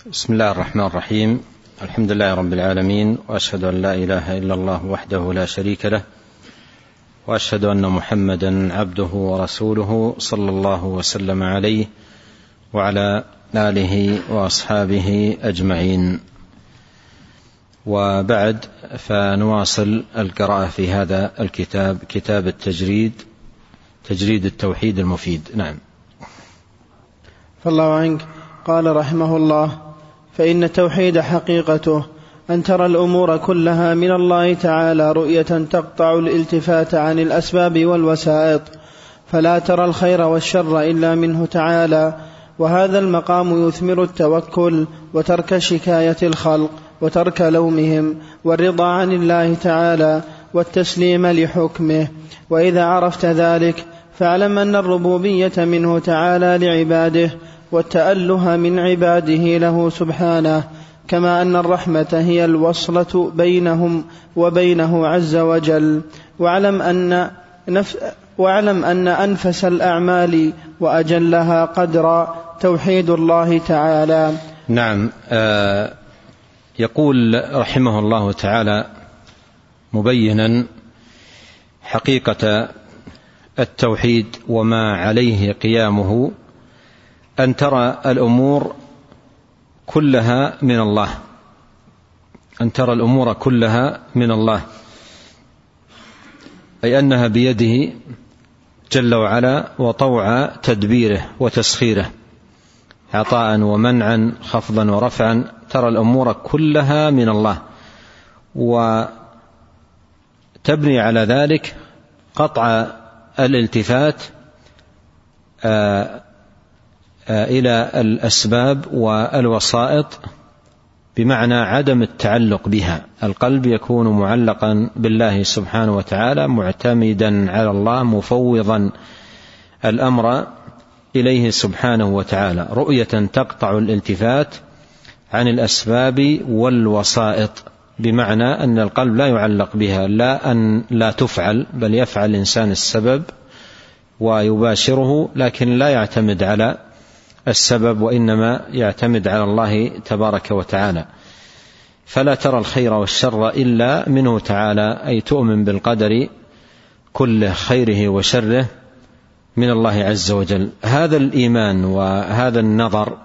بسم الله الرحمن الرحيم. الحمد لله رب العالمين، وأشهد أن لا إله إلا الله وحده لا شريك له، وأشهد أن محمدا عبده ورسوله صلى الله وسلم عليه وعلى آله وأصحابه أجمعين. وبعد، فنواصل القراءة في هذا الكتاب، كتاب تجريد التوحيد المفيد. نعم. فالله عنك. قال رحمه الله: فإن التوحيد حقيقته أن ترى الأمور كلها من الله تعالى رؤية تقطع الالتفات عن الأسباب والوسائط، فلا ترى الخير والشر إلا منه تعالى. وهذا المقام يثمر التوكل وترك شكاية الخلق وترك لومهم والرضا عن الله تعالى والتسليم لحكمه. وإذا عرفت ذلك فاعلم أن الربوبية منه تعالى لعباده، والتأله من عباده له سبحانه، كما أن الرحمة هي الوصلة بينهم وبينه عز وجل. واعلم أن أنفس الأعمال وأجلها قدرا توحيد الله تعالى. نعم. يقول رحمه الله تعالى مبينا حقيقة التوحيد وما عليه قيامه: أن ترى الأمور كلها من الله، أن ترى الأمور كلها من الله، أي أنها بيده جل وعلا وطوع تدبيره وتسخيره، عطاء ومنعا، خفضا ورفعا. ترى الأمور كلها من الله، وتبني على ذلك قطع الالتفات إلى الأسباب والوسائط، بمعنى عدم التعلق بها. القلب يكون معلقا بالله سبحانه وتعالى، معتمدا على الله، مفوضا الأمر إليه سبحانه وتعالى، رؤية تقطع الالتفات عن الأسباب والوسائط، بمعنى أن القلب لا يعلق بها، لا أن لا تفعل، بل يفعل الإنسان السبب ويباشره، لكن لا يعتمد على السبب، وإنما يعتمد على الله تبارك وتعالى. فلا ترى الخير والشر إلا منه تعالى، أي تؤمن بالقدر كله، خيره وشره، من الله عز وجل. هذا الإيمان وهذا النظر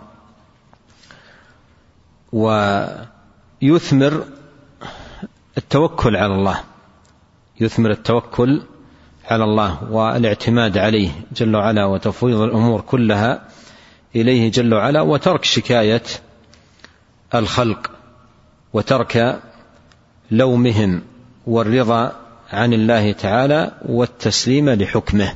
ويثمر التوكل على الله، يثمر التوكل على الله والاعتماد عليه جل وعلا، وتفويض الأمور كلها إليه جل وعلا، وترك شكاية الخلق، وترك لومهم، والرضا عن الله تعالى والتسليم لحكمه.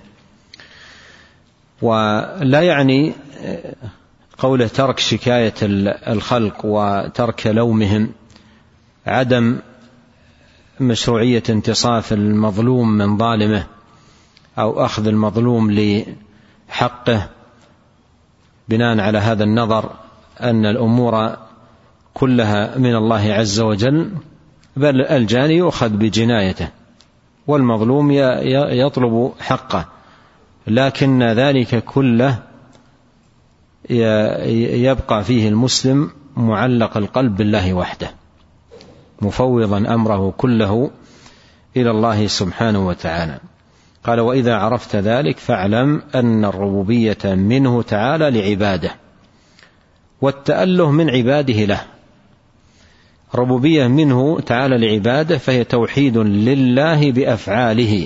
ولا يعني قوله ترك شكاية الخلق وترك لومهم عدم مشروعية انتصاف المظلوم من ظالمه، أو أخذ المظلوم لحقه، بناء على هذا النظر أن الأمور كلها من الله عز وجل، بل الجاني يؤخذ بجنايته والمظلوم يطلب حقه، لكن ذلك كله يبقى فيه المسلم معلق القلب بالله وحده، مفوضا أمره كله إلى الله سبحانه وتعالى. قال: وإذا عرفت ذلك فاعلم أن الربوبية منه تعالى لعباده، والتأله من عباده له. الربوبية منه تعالى لعباده، فهي توحيد لله بأفعاله،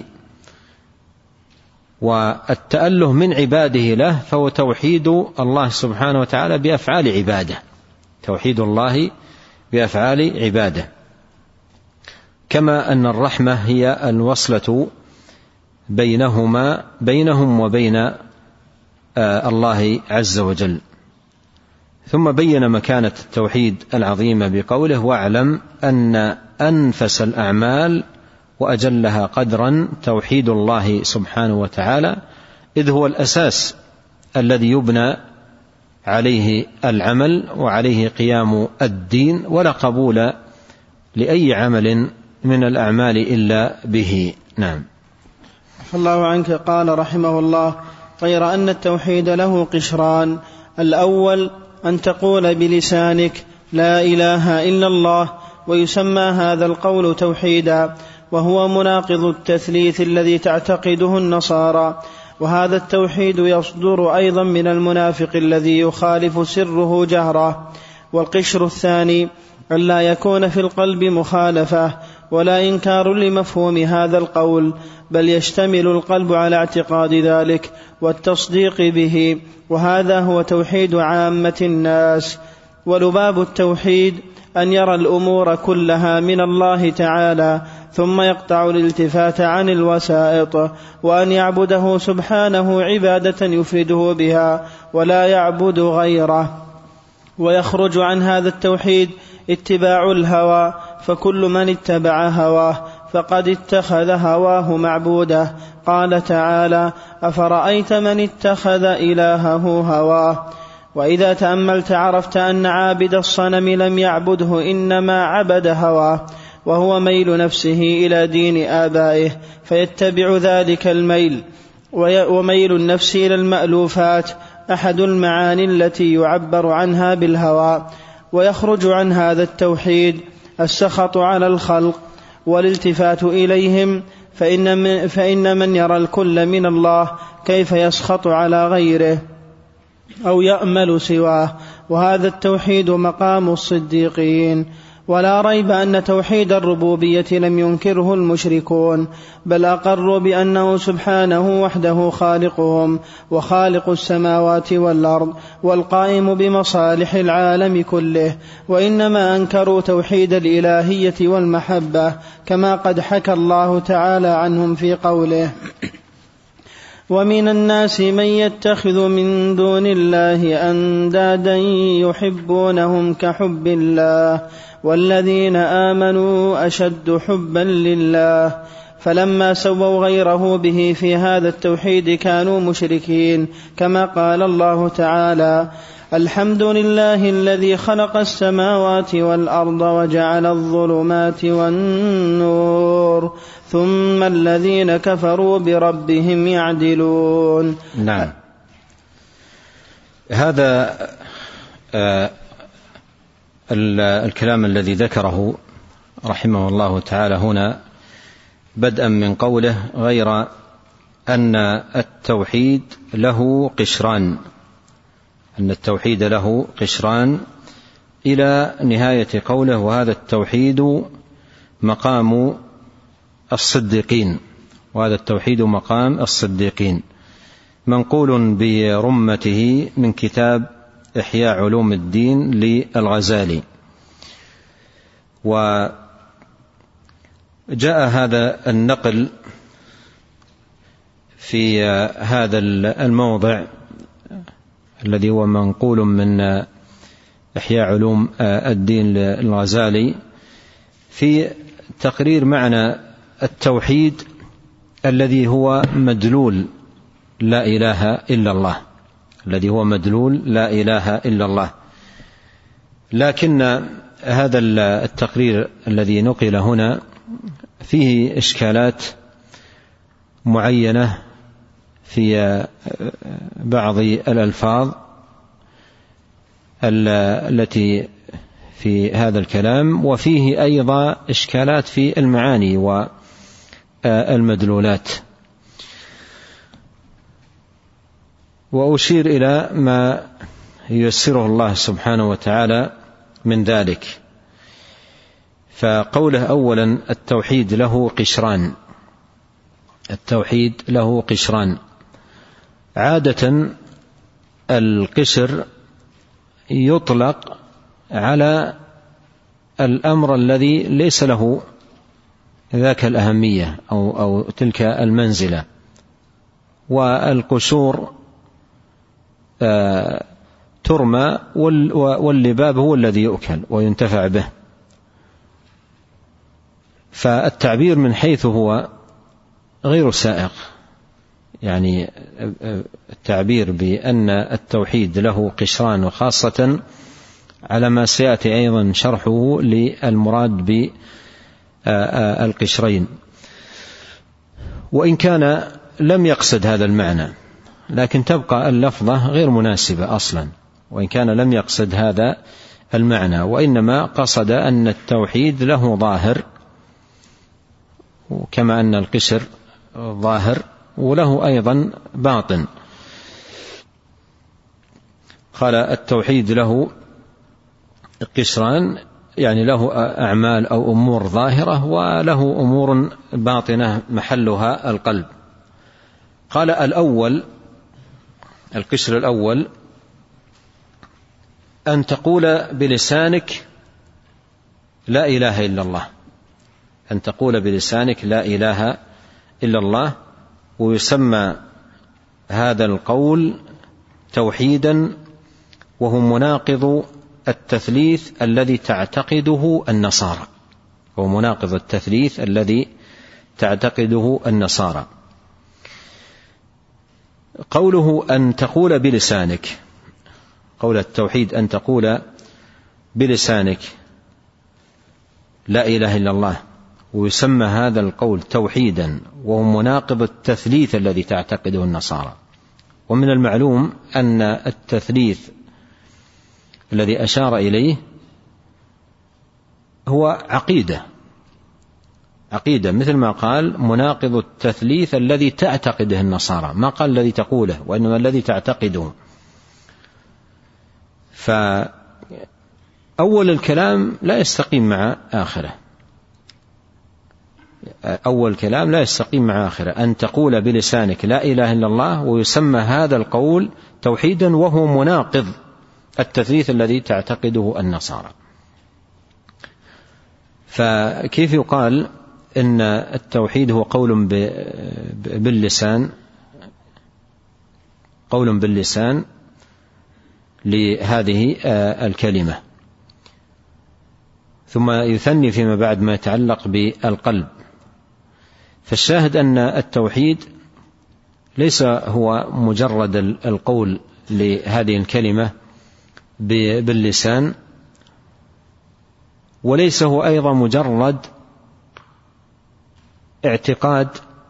والتأله من عباده له فهو توحيد الله سبحانه وتعالى بأفعال عباده، توحيد الله بأفعال عباده. كما أن الرحمة هي الوصلة بينهم وبين الله عز وجل. ثم بين مكانة التوحيد العظيمة بقوله: واعلم أن أنفس الأعمال وأجلها قدرا توحيد الله سبحانه وتعالى، إذ هو الأساس الذي يبنى عليه العمل وعليه قيام الدين، ولا قبول لأي عمل من الأعمال إلا به. نعم. فالله عنك. قال رحمه الله: غير أن التوحيد له قشران: الأول أن تقول بلسانك لا إله إلا الله، ويسمى هذا القول توحيدا، وهو مناقض التثليث الذي تعتقده النصارى. وهذا التوحيد يصدر أيضا من المنافق الذي يخالف سره جهره. والقشر الثاني أن لا يكون في القلب مخالفة ولا إنكار لمفهوم هذا القول، بل يشتمل القلب على اعتقاد ذلك والتصديق به، وهذا هو توحيد عامة الناس. ولباب التوحيد أن يرى الأمور كلها من الله تعالى، ثم يقطع الالتفات عن الوسائط، وأن يعبده سبحانه عبادة يفيده بها ولا يعبد غيره. ويخرج عن هذا التوحيد اتباع الهوى، فكل من اتبع هواه فقد اتخذ هواه معبوده. قال تعالى: أفرأيت من اتخذ إلهه هواه. وإذا تأملت عرفت أن عابد الصنم لم يعبده، إنما عبد هواه، وهو ميل نفسه إلى دين آبائه، فيتبع ذلك الميل. وميل النفس إلى المألوفات أحد المعاني التي يعبر عنها بالهوى. ويخرج عن هذا التوحيد السخط على الخلق والالتفات إليهم، فإن من يرى الكل من الله كيف يسخط على غيره أو يأمل سواه، وهذا التوحيد مقام الصديقين. ولا ريب أن توحيد الربوبية لم ينكره المشركون، بل أقروا بأنه سبحانه وحده خالقهم وخالق السماوات والأرض والقائم بمصالح العالم كله، وإنما أنكروا توحيد الإلهية والمحبة، كما قد حكى الله تعالى عنهم في قوله: ومن الناس من يتخذ من دون الله أندادا يحبونهم كحب الله والذين آمنوا أشد حبا لله. فلما سووا غيره به في هذا التوحيد كانوا مشركين، كما قال الله تعالى: الحمد لله الذي خلق السماوات والأرض وجعل الظلمات والنور ثم الذين كفروا بربهم يعدلون. نعم، هذا الكلام الذي ذكره رحمه الله تعالى هنا بدءا من قوله: غير أن التوحيد له قشران، أن التوحيد له قشران، إلى نهاية قوله: وهذا التوحيد مقام الصديقين، وهذا التوحيد مقام الصديقين، منقول برمته من كتاب إحياء علوم الدين للغزالي. وجاء هذا النقل في هذا الموضع الذي هو منقول من إحياء علوم الدين للغزالي في تقرير معنى التوحيد الذي هو مدلول لا إله إلا الله، الذي هو مدلول لا إله إلا الله. لكن هذا التقرير الذي نقل هنا فيه إشكالات معينة في بعض الألفاظ التي في هذا الكلام، وفيه أيضا إشكالات في المعاني والمدلولات. وأشير إلى ما ييسره الله سبحانه وتعالى من ذلك. فقوله أولا: التوحيد له قشران. التوحيد له قشران. عادة القشر يطلق على الأمر الذي ليس له ذاك الأهمية أو تلك المنزلة، والقشور ترمى واللباب هو الذي يؤكل وينتفع به. فالتعبير من حيث هو غير سائق، يعني التعبير بأن التوحيد له قشران، وخاصة على ما سيأتي أيضا شرحه للمراد بالقشرين، وإن كان لم يقصد هذا المعنى، لكن تبقى اللفظة غير مناسبة أصلا، وإن كان لم يقصد هذا المعنى، وإنما قصد أن التوحيد له ظاهر كما أن القشر ظاهر، وله أيضا باطن. قال التوحيد له قشران، يعني له أعمال أو أمور ظاهرة، وله أمور باطنة محلها القلب. قال الأول، القشر الأول، أن تقول بلسانك لا إله إلا الله، أن تقول بلسانك لا إله إلا الله، ويسمى هذا القول توحيدا، وهو مناقض التثليث الذي تعتقده النصارى، هو مناقض التثليث الذي تعتقده النصارى. قوله أن تقول بلسانك، قول التوحيد أن تقول بلسانك لا إله إلا الله، ويسمى هذا القول توحيدا، وهو مناقض التثليث الذي تعتقده النصارى. ومن المعلوم أن التثليث الذي أشار إليه هو عقيدة، مثل ما قال مناقض التثليث الذي تعتقده النصارى، ما قال الذي تقوله، وإنما الذي تعتقده. فأول الكلام لا يستقيم مع آخره، أول كلام لا يستقيم مع آخره، أن تقول بلسانك لا إله إلا الله، ويسمى هذا القول توحيدا، وهو مناقض التثليث الذي تعتقده النصارى. فكيف يقال إن التوحيد هو قول باللسان، قول باللسان لهذه الكلمة، ثم يثني فيما بعد ما يتعلق بالقلب. فالشاهد أن التوحيد ليس هو مجرد القول لهذه الكلمة باللسان، وليس هو أيضا مجرد اعتقاد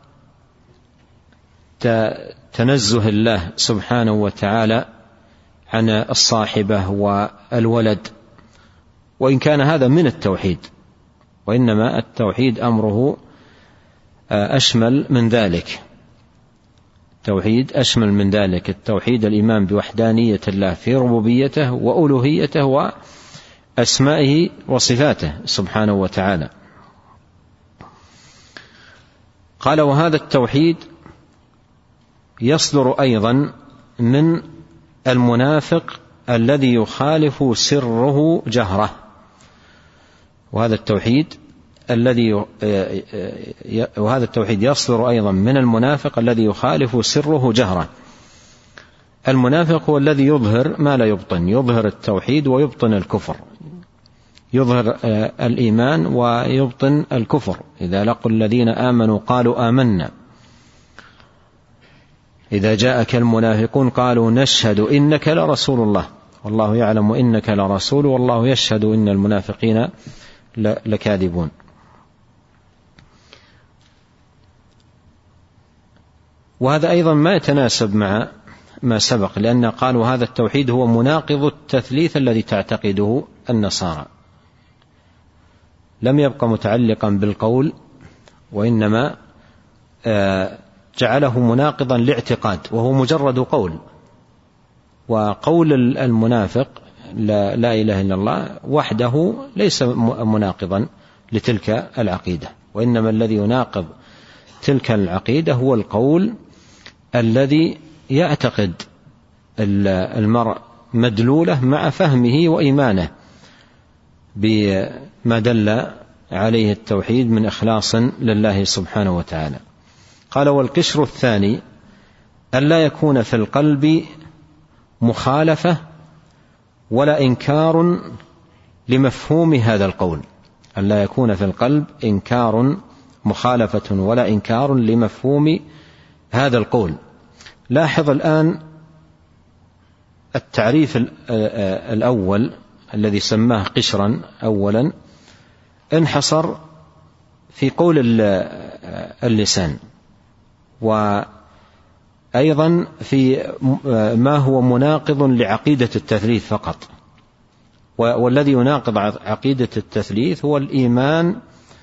تنزه الله سبحانه وتعالى عن الصاحبة والولد، وإن كان هذا من التوحيد، وإنما التوحيد أمره أشمل من ذلك، التوحيد أشمل من ذلك، التوحيد الإيمان بوحدانية الله في ربوبيته وألوهيته وأسمائه وصفاته سبحانه وتعالى. قال وهذا التوحيد يصدر أيضا من المنافق الذي يخالف سره جهره، وهذا التوحيد يصدر أيضا من المنافق الذي يخالف سره جهره. المنافق هو الذي يظهر ما لا يبطن، يظهر التوحيد ويبطن الكفر، يظهر الإيمان ويبطن الكفر. إذا لقوا الذين آمنوا قالوا آمنا، إذا جاءك المنافقون قالوا نشهد إنك لرسول الله والله يعلم إنك لرسول والله يشهد إن المنافقين لكاذبون. وهذا أيضا ما يتناسب مع ما سبق، لأن قالوا هذا التوحيد هو مناقض التثليث الذي تعتقده النصارى، لم يبقى متعلقا بالقول، وإنما جعله مناقضا لاعتقاد، وهو مجرد قول. وقول المنافق لا إله إلا الله وحده ليس مناقضا لتلك العقيدة، وإنما الذي يناقض تلك العقيدة هو القول الذي يعتقد المرء مدلوله مع فهمه وإيمانه بما دل عليه التوحيد من إخلاص لله سبحانه وتعالى. قال والقشر الثاني أن لا يكون في القلب مخالفة ولا إنكار لمفهوم هذا القول، أن لا يكون في القلب إنكار مخالفة ولا إنكار لمفهوم هذا القول. لاحظ الآن التعريف الأول الذي سماه قشرا أولا انحصر في قول اللسان، أيضا في ما هو مناقض لعقيدة التثليث فقط، والذي يناقض عقيدة التثليث هو الإيمان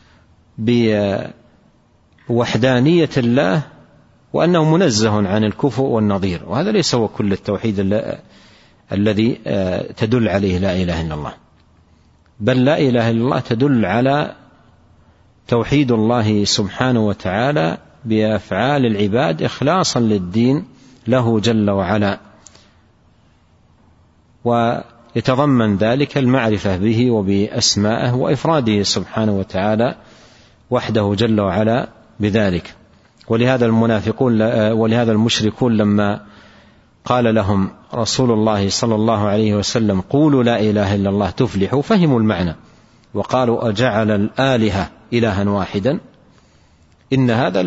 بوحدانية الله وأنه منزه عن الكفؤ والنظير، وهذا ليس هو كل التوحيد الذي تدل عليه لا إله إلا الله، بل لا إله إلا الله تدل على توحيد الله سبحانه وتعالى بأفعال العباد إخلاصا للدين له جل وعلا، ويتضمن ذلك المعرفة به وبأسمائه وإفراده سبحانه وتعالى وحده جل وعلا بذلك. ولهذا المشركون لما قال لهم رسول الله صلى الله عليه وسلم قولوا لا إله إلا الله تفلحوا، فهموا المعنى وقالوا أجعل الآلهة إلها واحدا إن هذا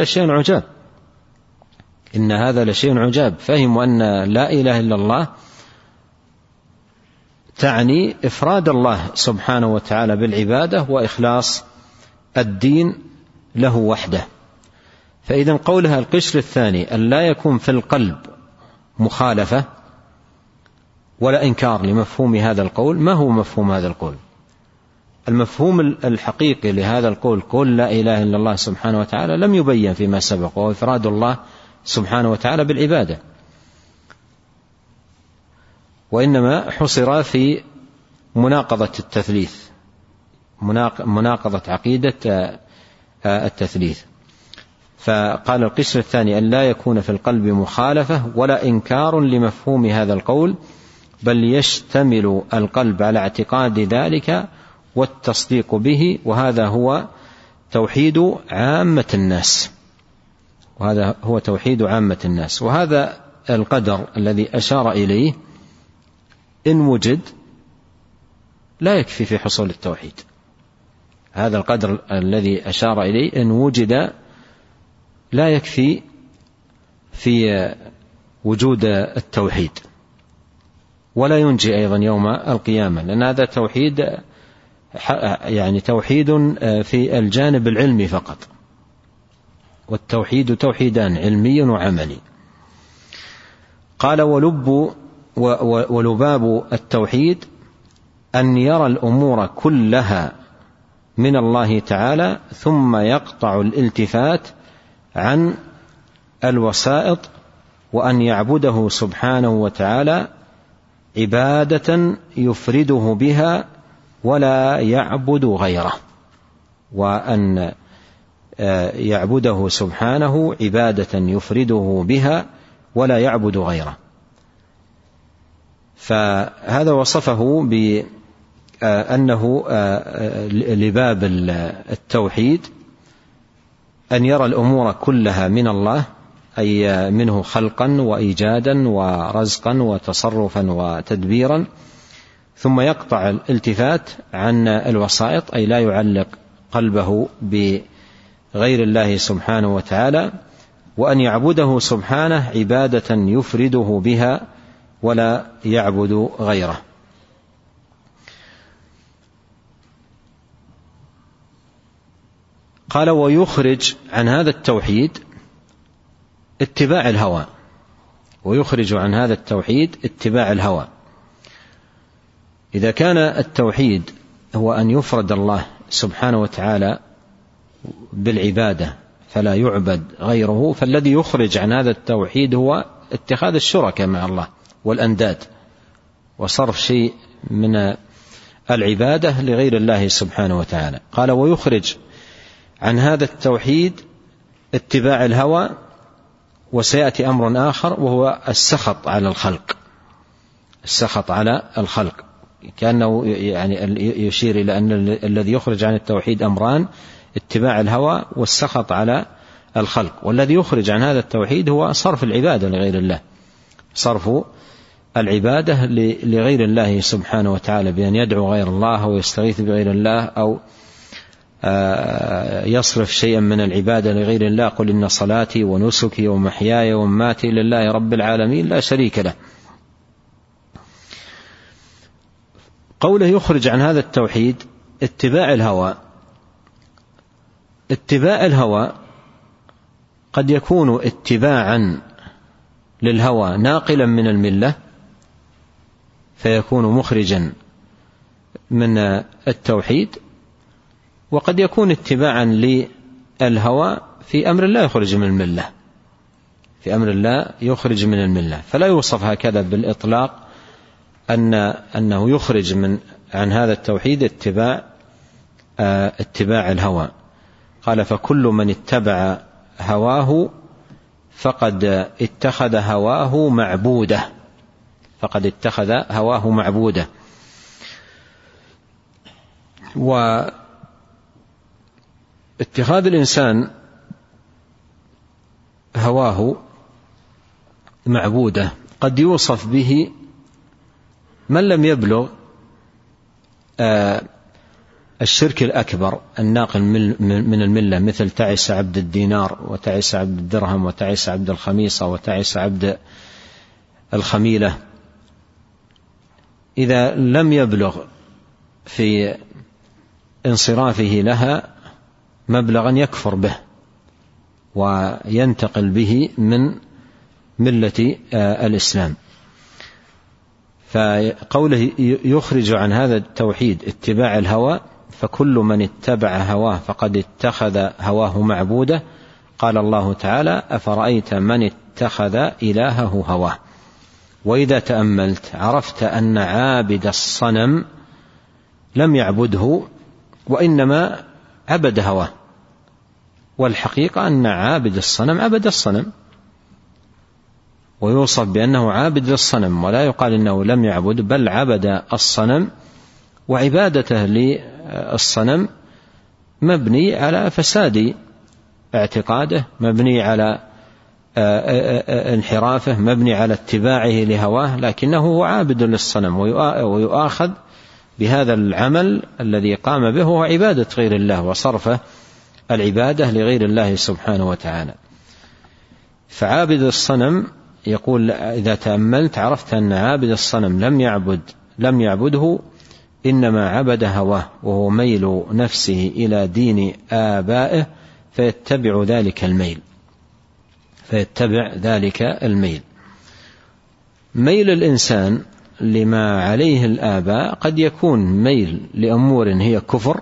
لشيء عجاب. فهموا أن لا إله إلا الله تعني إفراد الله سبحانه وتعالى بالعبادة وإخلاص الدين له وحده. فإذا قولها القشر الثاني أن لا يكون في القلب مخالفة ولا إنكار لمفهوم هذا القول، ما هو مفهوم هذا القول؟ المفهوم الحقيقي لهذا القول قول لا إله إلا الله سبحانه وتعالى لم يبين فيما سبق، وهو إفراد الله سبحانه وتعالى بالعبادة، وإنما حصر في مناقضة التثليث، مناقضة عقيدة التثليث. فقال القسم الثاني أن لا يكون في القلب مخالفة ولا إنكار لمفهوم هذا القول، بل يشتمل القلب على اعتقاد ذلك والتصديق به، وهذا هو توحيد عامة الناس. وهذا القدر الذي أشار إليه إن وجد لا يكفي في حصول التوحيد. هذا القدر الذي أشار إليه إن وجد لا يكفي في وجود التوحيد، ولا ينجي أيضا يوم القيامة، لأن هذا توحيد في الجانب العلمي فقط، والتوحيد توحيدان علمي وعملي. قال ولباب التوحيد أن يرى الأمور كلها من الله تعالى ثم يقطع الالتفات عن الوسائط، وأن يعبده سبحانه وتعالى عبادة يفرده بها ولا يعبد غيره، وأن يعبده سبحانه عبادة يفرده بها ولا يعبد غيره. فهذا وصفه بأنه لباب التوحيد أن يرى الأمور كلها من الله، أي منه خلقا وإيجادا ورزقا وتصرفا وتدبيرا، ثم يقطع الالتفات عن الوسائط، أي لا يعلق قلبه بغير الله سبحانه وتعالى، وأن يعبده سبحانه عبادة يفرده بها ولا يعبد غيره. قال ويخرج عن هذا التوحيد اتباع الهوى، إذا كان التوحيد هو أن يفرد الله سبحانه وتعالى بالعبادة فلا يعبد غيره، فالذي يخرج عن هذا التوحيد هو اتخاذ الشركاء مع الله والأنداد، وصرف شيء من العبادة لغير الله سبحانه وتعالى. قال ويخرج عن هذا التوحيد اتباع الهوى، وسيأتي أمر آخر وهو السخط على الخلق، كأنه يشير إلى أن الذي يخرج عن التوحيد أمران: اتباع الهوى والسخط على الخلق. والذي يخرج عن هذا التوحيد هو صرف العبادة لغير الله، صرف العبادة لغير الله سبحانه وتعالى، بأن يدعو غير الله أو يستغيث بغير الله أو يصرف شيئا من العبادة لغير الله. قل إن صلاتي ونسكي ومحياي ومماتي لله رب العالمين لا شريك له. قوله يخرج عن هذا التوحيد اتباع الهوى قد يكون اتباعا للهوى ناقلا من الملة فيكون مخرجا من التوحيد، وقد يكون اتباعا للهوى في أمر لا يخرج من الملة، في أمر لا يخرج من الملة. فلا يوصف هكذا بالإطلاق أنه يخرج عن هذا التوحيد اتباع الهوى. قال فكل من اتبع هواه فقد اتخذ هواه معبوده، فقد اتخذ هواه معبوده. واتخاذ الإنسان هواه معبوده قد يوصف به من لم يبلغ الشرك الأكبر الناقل من الملة، مثل تعس عبد الدينار وتعس عبد الدرهم وتعس عبد الخميصة وتعس عبد الخميلة. إذا لم يبلغ في انصرافه لها مبلغا يكفر به وينتقل به من ملة الإسلام. فقوله يخرج عن هذا التوحيد اتباع الهوى، فكل من اتبع هواه فقد اتخذ هواه معبوده. قال الله تعالى أفرأيت من اتخذ إلهه هواه. وإذا تأملت عرفت أن عابد الصنم لم يعبده وإنما عبد هواه، والحقيقة أن عابد الصنم عبد الصنم ويوصف بأنه عابد للصنم، ولا يقال إنه لم يعبد، بل عبد الصنم، وعبادته للصنم مبني على فساد اعتقاده، مبني على انحرافه، مبني على اتباعه لهواه، لكنه هو عابد للصنم ويؤاخذ بهذا العمل الذي قام به هو عبادة غير الله وصرف العبادة لغير الله سبحانه وتعالى. فعابد الصنم يقول إذا تأملت عرفت أن عابد الصنم لم يعبده إنما عبد هواه، وهو ميل نفسه إلى دين آبائه فيتبع ذلك الميل. ميل الإنسان لما عليه الآباء قد يكون ميل لأمور هي كفر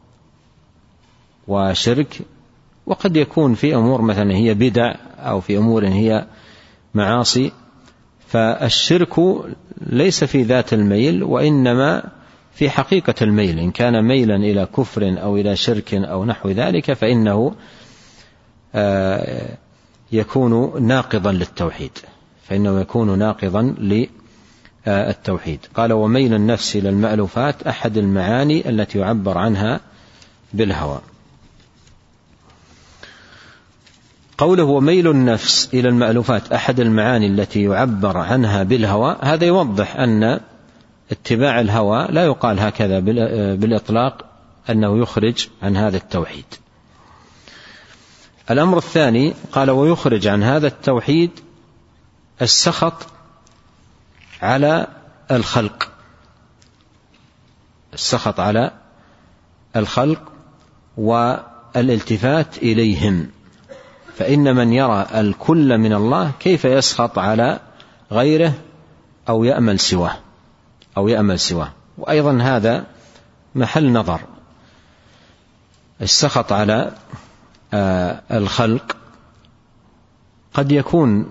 وشرك، وقد يكون في أمور مثلا هي بدع، أو في أمور هي معاصي. فالشرك ليس في ذات الميل وإنما في حقيقة الميل، إن كان ميلا إلى كفر أو إلى شرك أو نحو ذلك فإنه يكون ناقضا للتوحيد. قال وميل النفس إلى المألوفات أحد المعاني التي يعبر عنها بالهوى. قوله وميل النفس إلى المألوفات أحد المعاني التي يعبر عنها بالهوى، هذا يوضح أن اتباع الهوى لا يقال هكذا بالإطلاق أنه يخرج عن هذا التوحيد. الأمر الثاني قال ويخرج عن هذا التوحيد السخط على الخلق والالتفات إليهم، فإن من يرى الكل من الله كيف يسخط على غيره أو يأمل سواه. وأيضا هذا محل نظر. السخط على الخلق قد يكون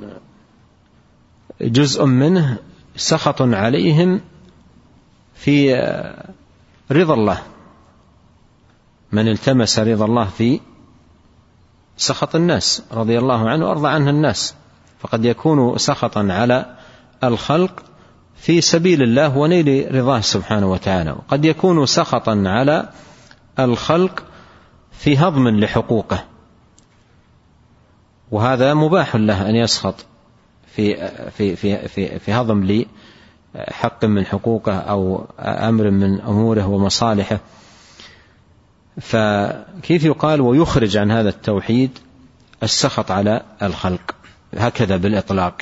جزء منه سخط عليهم في رضا الله، من التمس رضا الله في سخط الناس رضي الله عنه وأرضى عنه الناس، فقد يكون سخطا على الخلق في سبيل الله ونيل رضاه سبحانه وتعالى، وقد يكون سخطا على الخلق في هضم لحقوقه، وهذا مباح له أن يسخط في هضم لحق من حقوقه أو أمر من أموره ومصالحه. فكيف يقال ويخرج عن هذا التوحيد السخط على الخلق هكذا بالإطلاق؟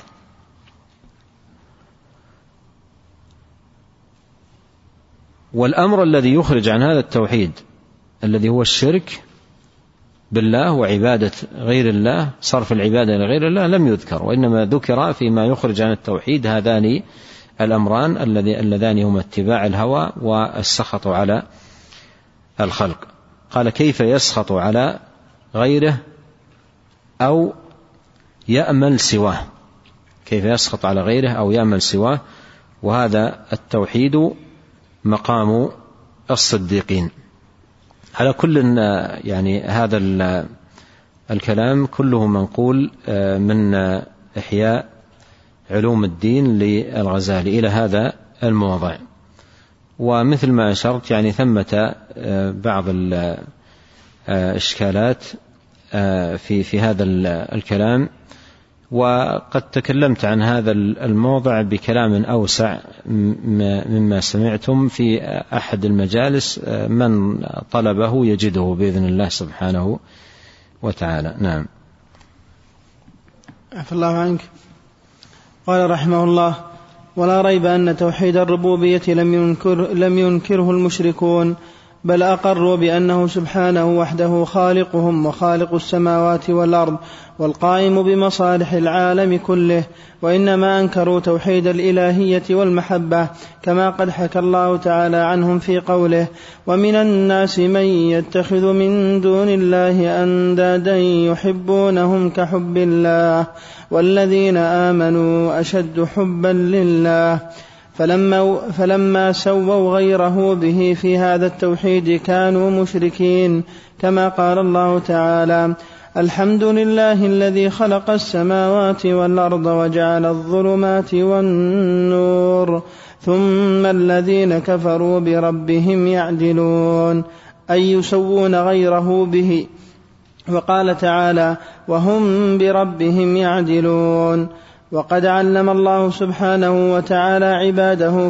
والأمر الذي يخرج عن هذا التوحيد الذي هو الشرك بالله وعبادة غير الله، صرف العبادة لغير الله لم يذكر، وإنما ذكر فيما يخرج عن التوحيد هذان الأمران اللذان هما اتباع الهوى والسخط على الخلق. قال كيف يسخط على غيره أو يأمل سواه، كيف يسخط على غيره أو يأمل سواه، وهذا التوحيد مقام الصديقين. على كل يعني هذا الكلام كله منقول من إحياء علوم الدين للغزالي إلى هذا الموضع. ومثل ما أشرت يعني ثمة بعض الإشكالات في هذا الكلام، وقد تكلمت عن هذا الموضع بكلام أوسع مما سمعتم في أحد المجالس، من طلبه يجده بإذن الله سبحانه وتعالى. نعم. عفى الله عنك. قال رحمه الله: ولا ريب أن توحيد الربوبية لم ينكره المشركون، بل أقروا بأنه سبحانه وحده خالقهم وخالق السماوات والأرض والقائم بمصالح العالم كله، وإنما أنكروا توحيد الإلهية والمحبة، كما قد حكى الله تعالى عنهم في قوله: ومن الناس من يتخذ من دون الله أندادا يحبونهم كحب الله والذين آمنوا أشد حبا لله. فلما سووا غيره به في هذا التوحيد كانوا مشركين، كما قال الله تعالى: الحمد لله الذي خلق السماوات والأرض وجعل الظلمات والنور ثم الذين كفروا بربهم يعدلون، أي يسوون غيره به. وقال تعالى: وهم بربهم يعدلون. وقد علم الله سبحانه وتعالى عباده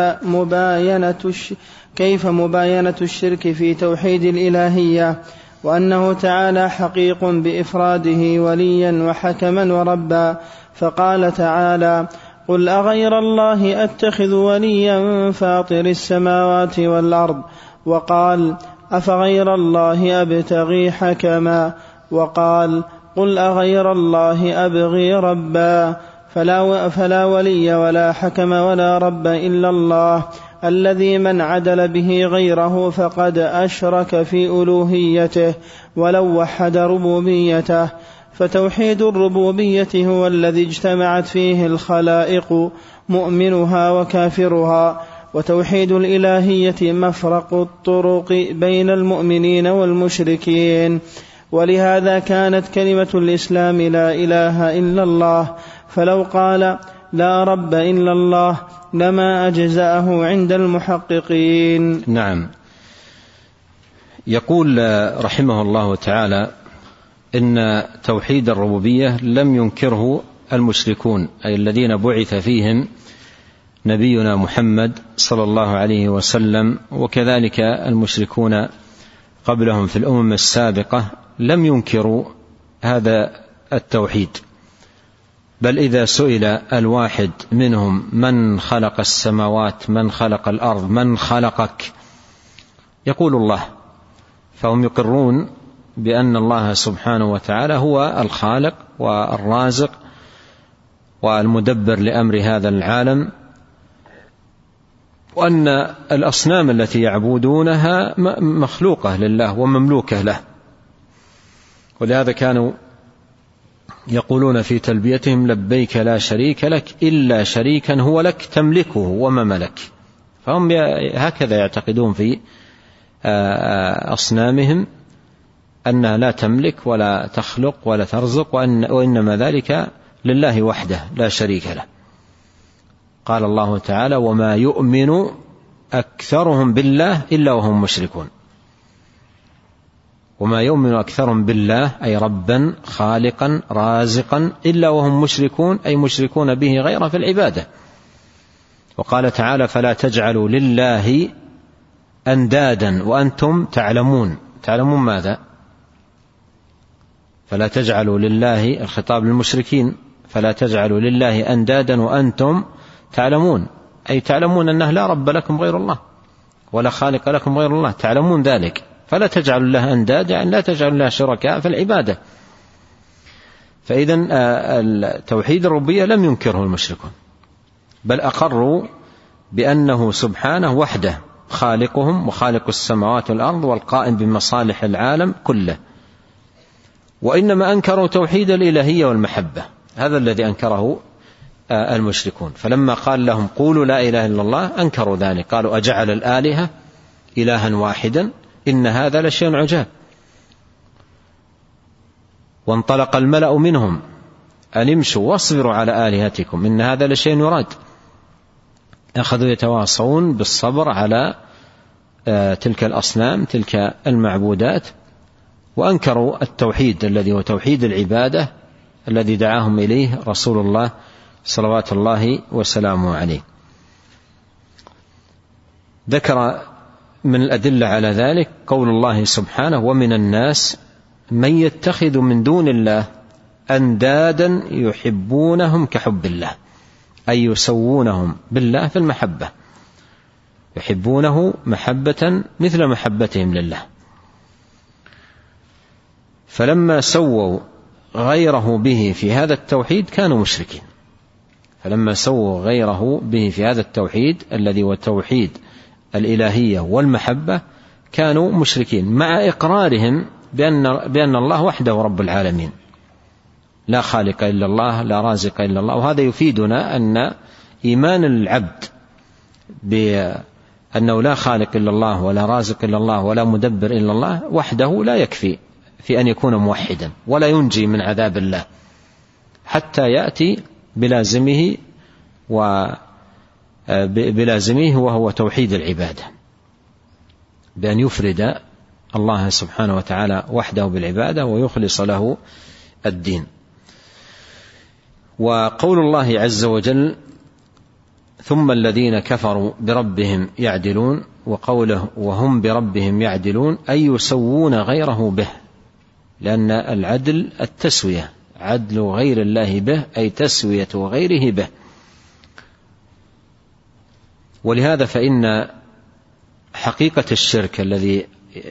كيف مباينة الشرك في توحيد الإلهية، وأنه تعالى حقيق بإفراده وليا وحكما وربا. فقال تعالى: قل أغير الله أتخذ وليا فاطر السماوات والأرض. وقال: أفغير الله أبتغي حكما. وقال: قل أغير الله أبغي ربا. فلا ولي ولا حكم ولا رب إلا الله، الذي من عدل به غيره فقد أشرك في ألوهيته ولو وحد ربوبيته. فتوحيد الربوبية هو الذي اجتمعت فيه الخلائق مؤمنها وكافرها، وتوحيد الإلهية مفرق الطرق بين المؤمنين والمشركين. ولهذا كانت كلمة الإسلام لا إله إلا الله، فلو قال لا رب إلا الله لما أجزأه عند المحققين. نعم. يقول رحمه الله تعالى إن توحيد الربوبية لم ينكره المشركون، أي الذين بعث فيهم نبينا محمد صلى الله عليه وسلم، وكذلك المشركون قبلهم في الأمم السابقة لم ينكروا هذا التوحيد، بل إذا سئل الواحد منهم من خلق السماوات، من خلق الأرض، من خلقك، يقول الله. فهم يقرون بأن الله سبحانه وتعالى هو الخالق والرازق والمدبر لأمر هذا العالم، وأن الأصنام التي يعبدونها مخلوقة لله ومملوكة له. ولهذا كانوا يقولون في تلبيتهم: لبيك لا شريك لك إلا شريكا هو لك تملكه وما ملك. فهم هكذا يعتقدون في أصنامهم، أنها لا تملك ولا تخلق ولا ترزق، وإنما ذلك لله وحده لا شريك له. قال الله تعالى: وما يؤمن أكثرهم بالله إلا وهم مشركون. وما يؤمن أكثرهم بالله أي ربا خالقا رازقا إلا وهم مشركون، أي مشركون به غيره في العبادة. وقال تعالى: فلا تجعلوا لله أندادا وأنتم تعلمون. تعلمون ماذا؟ فلا تجعلوا لله، الخطاب للمشركين، فلا تجعلوا لله أندادا وأنتم تعلمون، أي تعلمون أنه لا رب لكم غير الله ولا خالق لكم غير الله، تعلمون ذلك. فلا تجعل الله أنداد، يعني لا تجعل الله شركاء في العبادة. فإذن توحيد الربوبية لم ينكره المشركون، بل أقروا بأنه سبحانه وحده خالقهم وخالق السماوات والأرض والقائم بمصالح العالم كله، وإنما أنكروا توحيد الإلهية والمحبة، هذا الذي أنكره المشركون. فلما قال لهم قولوا لا إله إلا الله أنكروا ذلك، قالوا أجعل الآلهة إلها واحدا إن هذا لشيء عجاب. وانطلق الملأ منهم أن امشوا واصبروا على آلهتكم إن هذا لشيء يراد. أخذوا يتواصون بالصبر على تلك الأصنام، تلك المعبودات، وأنكروا التوحيد الذي هو توحيد العبادة الذي دعاهم إليه رسول الله صلوات الله وسلامه عليه. ذكر من الأدلة على ذلك قول الله سبحانه ومن الناس من يتخذ من دون الله أندادا يحبونهم كحب الله، أي يسوونهم بالله في المحبة، يحبونه محبة مثل محبتهم لله. فلما سووا غيره به في هذا التوحيد كانوا مشركين، فلما سووا غيره به في هذا التوحيد الذي هو توحيد الإلهية والمحبة كانوا مشركين، مع إقرارهم بأن الله وحده رب العالمين، لا خالق إلا الله لا رازق إلا الله. وهذا يفيدنا أن إيمان العبد بأنه لا خالق إلا الله ولا رازق إلا الله ولا مدبر إلا الله وحده لا يكفي في أن يكون موحدا، ولا ينجي من عذاب الله، حتى يأتي بلازمه وهو توحيد العبادة، بأن يفرد الله سبحانه وتعالى وحده بالعبادة ويخلص له الدين. وقول الله عز وجل ثم الذين كفروا بربهم يعدلون، وقوله وهم بربهم يعدلون أي يسوون غيره به، لأن العدل التسوية، عدل غير الله به أي تسوية غيره به. ولهذا فإن حقيقة الشرك الذي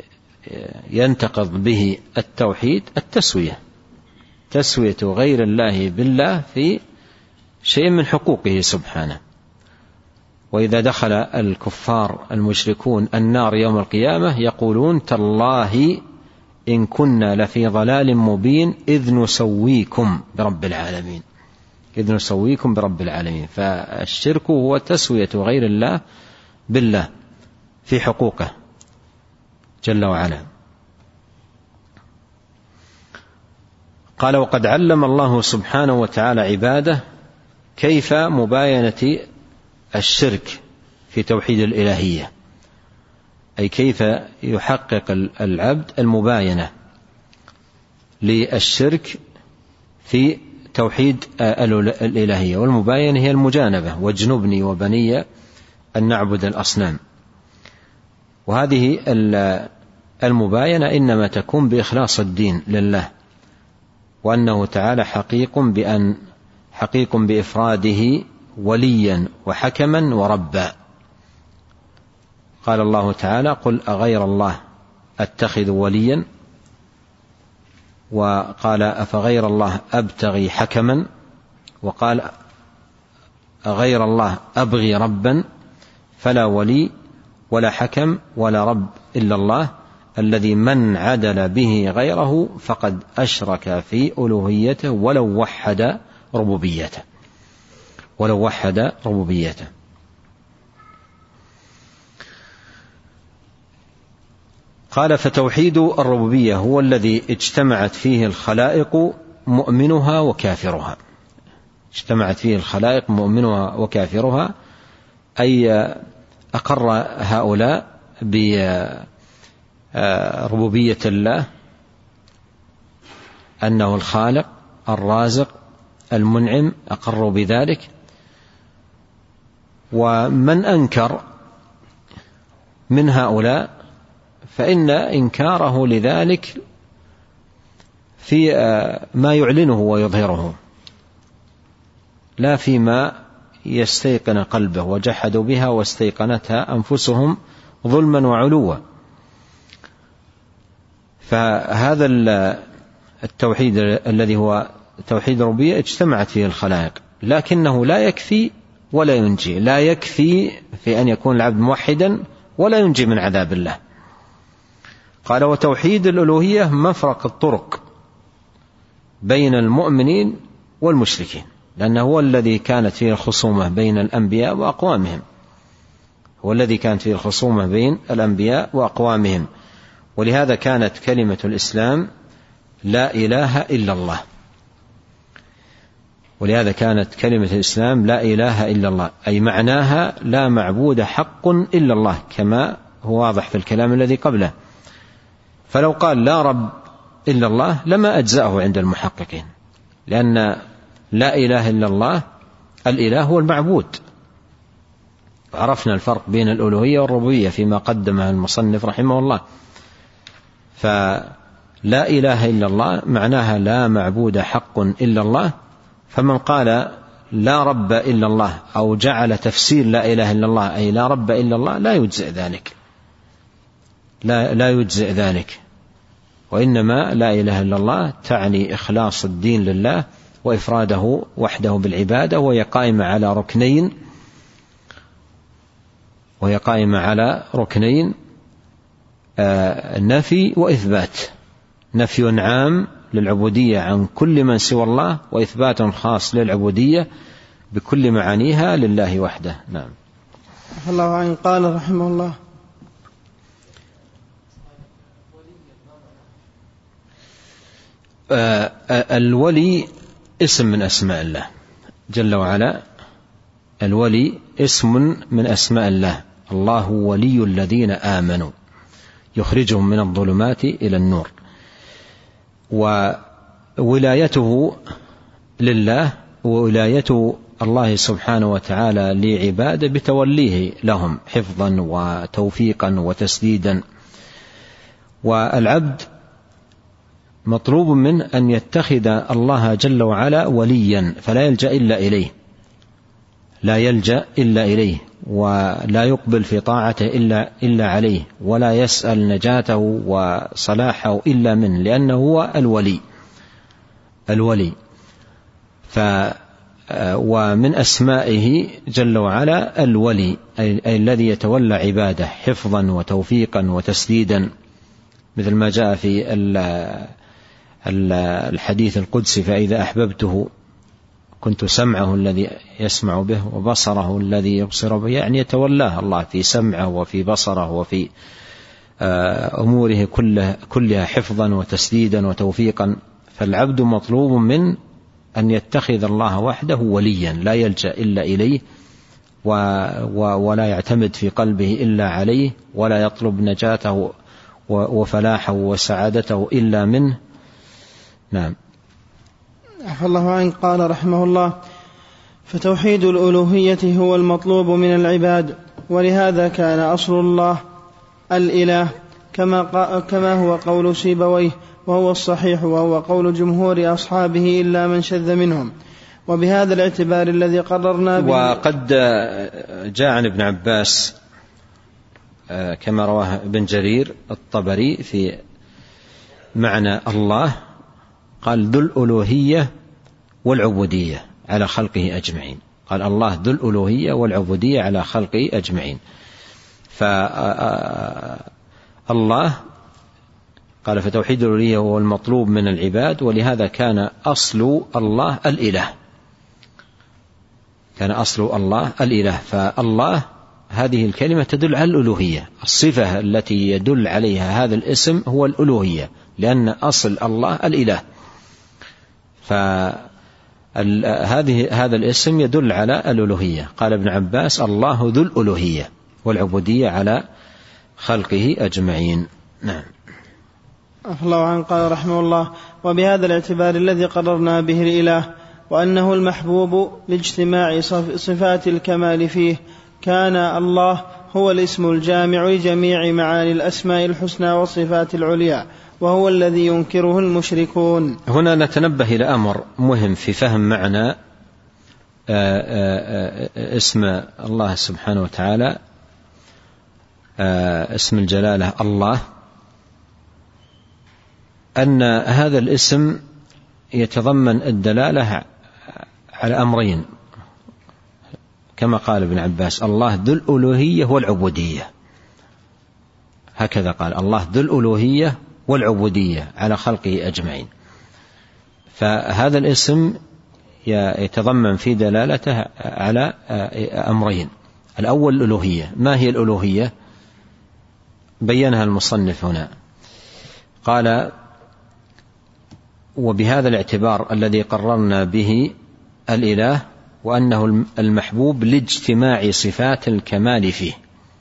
ينتقض به التوحيد التسوية، تسوية غير الله بالله في شيء من حقوقه سبحانه. وإذا دخل الكفار المشركون النار يوم القيامة يقولون تالله إن كنا لفي ضلال مبين إذ نسويكم برب العالمين، إذ نسويكم برب العالمين. فالشرك هو تسوية غير الله بالله في حقوقه جل وعلا. قال وقد علم الله سبحانه وتعالى عباده كيف مباينة الشرك في توحيد الإلهية، أي كيف يحقق العبد المباينة للشرك في توحيد الإلهية. والمباينة هي المجانبة، واجنبني وبني أن نعبد الأصنام. وهذه المباينة إنما تكون بإخلاص الدين لله، وأنه تعالى حقيق بإفراده وليا وحكما وربا. قال الله تعالى قل أغير الله أتخذ وليا، وقال أفغير الله أبتغي حكما، وقال أغير الله أبغي ربا، فلا ولي ولا حكم ولا رب إلا الله الذي من عدل به غيره فقد أشرك في ألوهيته ولو وحد ربوبيته. قال فتوحيد الربوبية هو الذي اجتمعت فيه الخلائق مؤمنها وكافرها، اجتمعت فيه الخلائق مؤمنها وكافرها، أي أقر هؤلاء بربوبية الله، أنه الخالق الرازق المنعم، أقروا بذلك. ومن أنكر من هؤلاء فإن إنكاره لذلك في ما يعلنه ويظهره، لا فيما يستيقن قلبه، وجحدوا بها واستيقنتها أنفسهم ظلما وعلوا. فهذا التوحيد الذي هو توحيد الربوبية اجتمعت فيه الخلائق، لكنه لا يكفي ولا ينجي. لا يكفي في أن يكون العبد موحدا ولا ينجي من عذاب الله. قال وتوحيد الألوهية مفرق الطرق بين المؤمنين والمشركين، لأنه هو الذي كانت فيه الخصومة بين الأنبياء وأقوامهم، هو الذي كانت فيه الخصومة بين الأنبياء وأقوامهم. ولهذا كانت كلمة الإسلام لا إله إلا الله، ولهذا كانت كلمة الإسلام لا إله إلا الله، أي معناها لا معبود حق إلا الله، كما هو واضح في الكلام الذي قبله. فلو قال لا رب إلا الله لما أجزأه عند المحققين، لأن لا إله إلا الله الإله هو المعبود. عرفنا الفرق بين الألوهية والربوبية فيما قدمه المصنف رحمه الله. فلا إله إلا الله معناها لا معبود حق إلا الله، فمن قال لا رب إلا الله أو جعل تفسير لا إله إلا الله أي لا رب إلا الله لا يجزئ ذلك، لا يجزئ ذلك، وإنما لا إله إلا الله تعني إخلاص الدين لله وإفراده وحده بالعبادة، وهي قائمة على ركنين نفي وإثبات. نفي عام للعبودية عن كل من سوى الله، وإثبات خاص للعبودية بكل معانيها لله وحده. نعم. الله عنه قال رحمه الله الولي اسم من أسماء الله جل وعلا. الولي اسم من أسماء الله. الله ولي الذين آمنوا يخرجهم من الظلمات إلى النور. وولايته لله، وولاية الله سبحانه وتعالى لعباده بتوليه لهم حفظا وتوفيقا وتسديدا. والعبد مطلوب منه أن يتخذ الله جل وعلا وليا، فلا يلجأ إلا إليه، ولا يقبل في طاعته إلا عليه، ولا يسأل نجاته وصلاحه إلا منه، لأنه هو الولي. ومن أسمائه جل وعلا الولي، أي الذي يتولى عباده حفظا وتوفيقا وتسديدا، مثل ما جاء في الحديث القدسي: فإذا أحببته كنت سمعه الذي يسمع به وبصره الذي يبصر به. يعني يتولاه الله في سمعه وفي بصره وفي أموره كلها حفظا وتسديدا وتوفيقا. فالعبد مطلوب من أن يتخذ الله وحده وليا، لا يلجأ إلا إليه، ولا يعتمد في قلبه إلا عليه، ولا يطلب نجاته وفلاحه وسعادته إلا منه. نعم. عفى الله عنه قال رحمه الله: فتوحيد الألوهية هو المطلوب من العباد، ولهذا كان أصل الله الإله كما هو قول سيبويه، وهو الصحيح، وهو قول جمهور أصحابه إلا من شذ منهم. وبهذا الاعتبار الذي قررنا به. وقد جاء عن ابن عباس كما رواه ابن جرير الطبري في معنى الله، قال: ذو الألوهية والعبودية على خلقه أجمعين. قال الله ذو الألوهية والعبودية على خلقه أجمعين. فالله قال: فتوحيد الألوهية هو المطلوب من العباد، ولهذا كان أصل الله الإله. فالله هذه الكلمة تدل على الألوهية. الصفة التي يدل عليها هذا الاسم هو الألوهية، لأن أصل الله الإله. هذا الاسم يدل على الألوهية. قال ابن عباس: الله ذو الألوهية والعبودية على خلقه أجمعين. نعم. الله عنه قال رحمه الله: وبهذا الاعتبار الذي قررنا به الإله، وأنه المحبوب لاجتماع صفات الكمال فيه، كان الله هو الاسم الجامع لجميع معاني الأسماء الحسنى والصفات العليا، وهو الذي ينكره المشركون. هنا نتنبه إلى أمر مهم في فهم معنى اسم الله سبحانه وتعالى، اسم الجلالة الله. أن هذا الاسم يتضمن الدلالة على أمرين، كما قال ابن عباس: الله ذو الألوهية والعبودية. هكذا قال: الله ذو الألوهية والعبودية على خلقه أجمعين. فهذا الاسم يتضمن في دلالته على أمرين: الأول الألوهية. ما هي الألوهية؟ بينها المصنف هنا، قال: وبهذا الاعتبار الذي قررنا به الإله، وأنه المحبوب لاجتماع صفات الكمال فيه،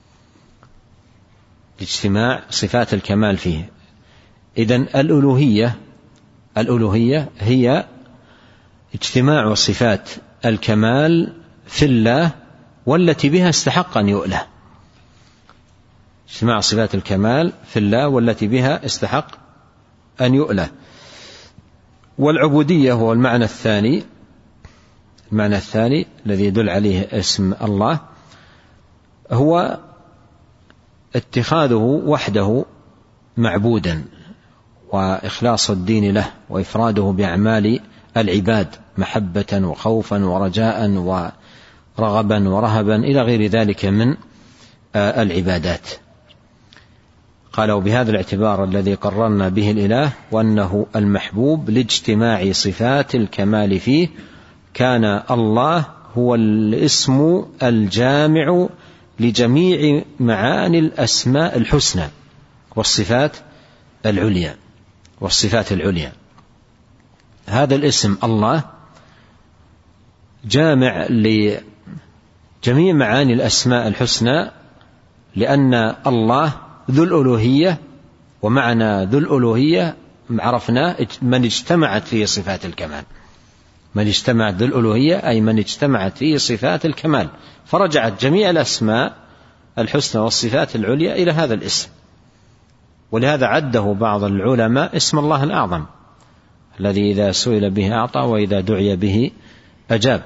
لاجتماع صفات الكمال فيه. إذن الألوهية هي اجتماع صفات الكمال في الله والتي بها استحق أن يؤله. اجتماع صفات الكمال في الله والتي بها استحق أن يؤله. والعبودية هو المعنى الثاني الذي يدل عليه اسم الله، هو اتخاذه وحده معبودا، وإخلاص الدين له، وإفراده بأعمال العباد محبة وخوفا ورجاء ورغبا ورهبا إلى غير ذلك من العبادات. قالوا: بهذا الاعتبار الذي قررنا به الإله، وأنه المحبوب لاجتماع صفات الكمال فيه، كان الله هو الاسم الجامع لجميع معاني الأسماء الحسنى والصفات العليا. هذا الاسم الله جامع لجميع معاني الأسماء الحسنى، لأن الله ذو الألوهية، ومعنى ذو الألوهية عرفنا من اجتمعت فيه صفات الكمال. من اجتمعت ذو الألوهية أي من اجتمعت فيه صفات الكمال، فرجعت جميع الأسماء الحسنى والصفات العليا إلى هذا الاسم. ولهذا عده بعض العلماء اسم الله الأعظم، الذي إذا سئل به أعطى وإذا دعي به أجاب.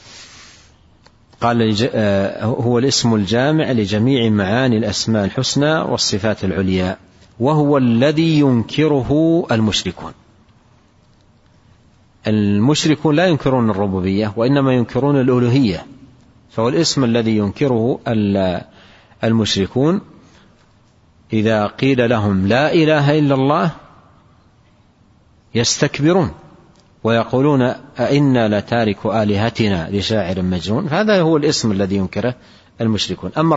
قال: هو الاسم الجامع لجميع معاني الأسماء الحسنى والصفات العليا، وهو الذي ينكره المشركون. المشركون لا ينكرون الربوبية، وإنما ينكرون الألوهية. فهو الاسم الذي ينكره المشركون. إذا قيل لهم لا إله إلا الله يستكبرون ويقولون: أئنا لتارك آلهتنا لشاعر مجنون. فهذا هو الاسم الذي ينكره المشركون. أما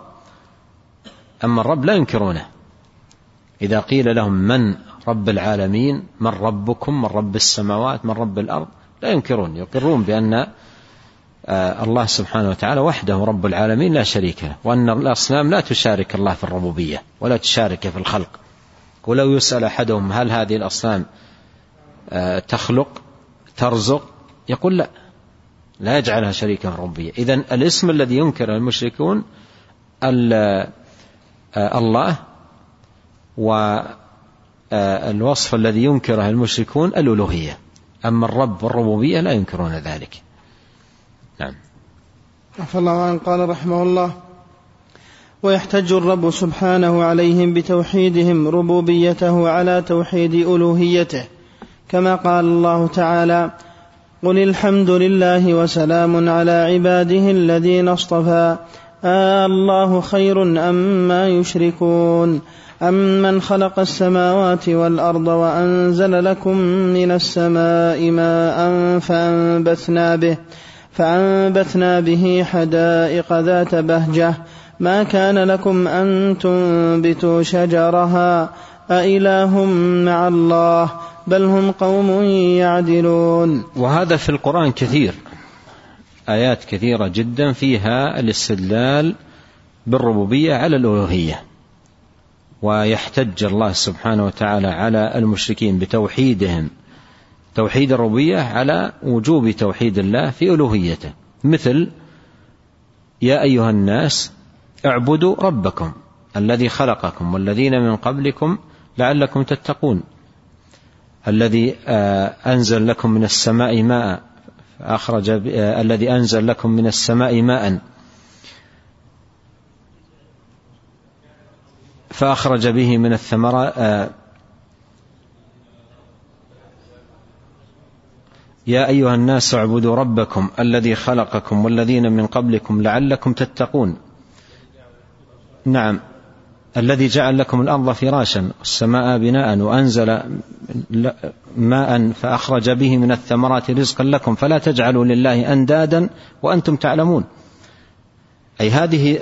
الرب لا ينكرونه. إذا قيل لهم: من رب العالمين، من ربكم، من رب السماوات، من رب الأرض، لا ينكرون، يقرون بأن الله سبحانه وتعالى وحده رب العالمين لا شريك له، وأن الأصنام لا تشارك الله في الربوبية ولا تشارك في الخلق. ولو يسأل أحدهم: هل هذه الأصنام تخلق ترزق؟ يقول: لا يجعلها شريكا في الربوبية. إذن الاسم الذي ينكر المشركون الله، والوصف الذي ينكره المشركون الألوهية. أما الرب والربوبية لا ينكرون ذلك. نعم. عفى الله عنه. قال رحمه الله: ويحتج الرب سبحانه عليهم بتوحيدهم ربوبيته على توحيد ألوهيته، كما قال الله تعالى: قل الحمد لله وسلام على عباده الذين اصطفى الله خير أما يشركون أمن خلق السماوات والأرض وأنزل لكم من السماء ماء فأنبتنا به حدائق ذات بهجة ما كان لكم أن تنبتوا شجرها أإله مع الله بل هم قوم يعدلون. وهذا في القرآن كثير، آيات كثيرة جدا فيها الاستدلال بالربوبية على الألوهية. ويحتج الله سبحانه وتعالى على المشركين بتوحيدهم توحيد الربوبية على وجوب توحيد الله في ألوهيته، مثل: يا أيها الناس اعبدوا ربكم الذي خلقكم والذين من قبلكم لعلكم تتقون، الذي أنزل لكم من السماء ماء الذي أنزل لكم من السماء ماء فأخرج به من الثمرات يا أيها الناس اعبدوا ربكم الذي خلقكم والذين من قبلكم لعلكم تتقون. نعم، الذي جعل لكم الأرض فراشا والسماء بناء وأنزل ماء فأخرج به من الثمرات رزقا لكم فلا تجعلوا لله أندادا وأنتم تعلمون. أي هذه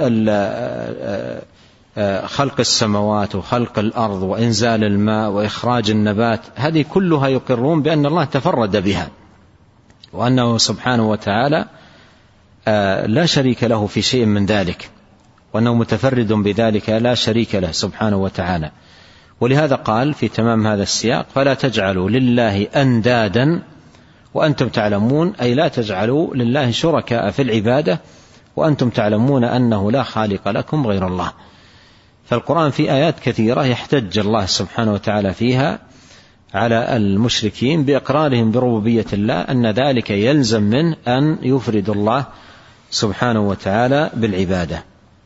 خلق السماوات وخلق الأرض وإنزال الماء وإخراج النبات، هذه كلها يقرون بأن الله تفرد بها، وأنه سبحانه وتعالى لا شريك له في شيء من ذلك، وأنه متفرد بذلك لا شريك له سبحانه وتعالى. ولهذا قال في تمام هذا السياق: فلا تجعلوا لله أندادا وأنتم تعلمون، أي لا تجعلوا لله شركاء في العبادة وأنتم تعلمون أنه لا خالق لكم غير الله. فالقرآن في آيات كثيرة يحتج الله سبحانه وتعالى فيها على المشركين بإقرارهم بربوبية الله، أن ذلك يلزم منه أن يفرد الله سبحانه وتعالى بالعبادة.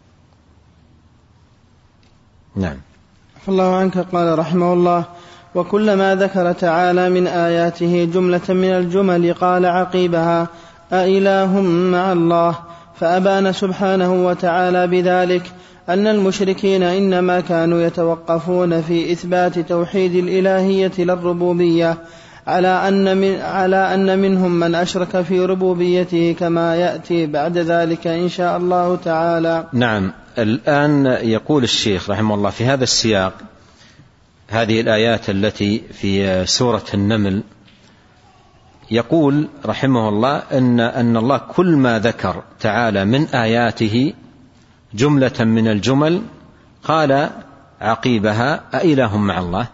نعم. الله عنك. قال رحمه الله: وكلما ذكر تعالى من آياته جملة من الجمل قال عقيبها: أإله مع الله. فأبان سبحانه وتعالى بذلك أن المشركين إنما كانوا يتوقفون في إثبات توحيد الإلهية للربوبية، على أن منهم من أشرك في ربوبيته، كما يأتي بعد ذلك إن شاء الله تعالى. نعم. الآن يقول الشيخ رحمه الله في هذا السياق هذه الآيات التي في سورة النمل، يقول رحمه الله أن الله كل ما ذكر تعالى من آياته جملة من الجمل قال عقيبها: أإله مع الله.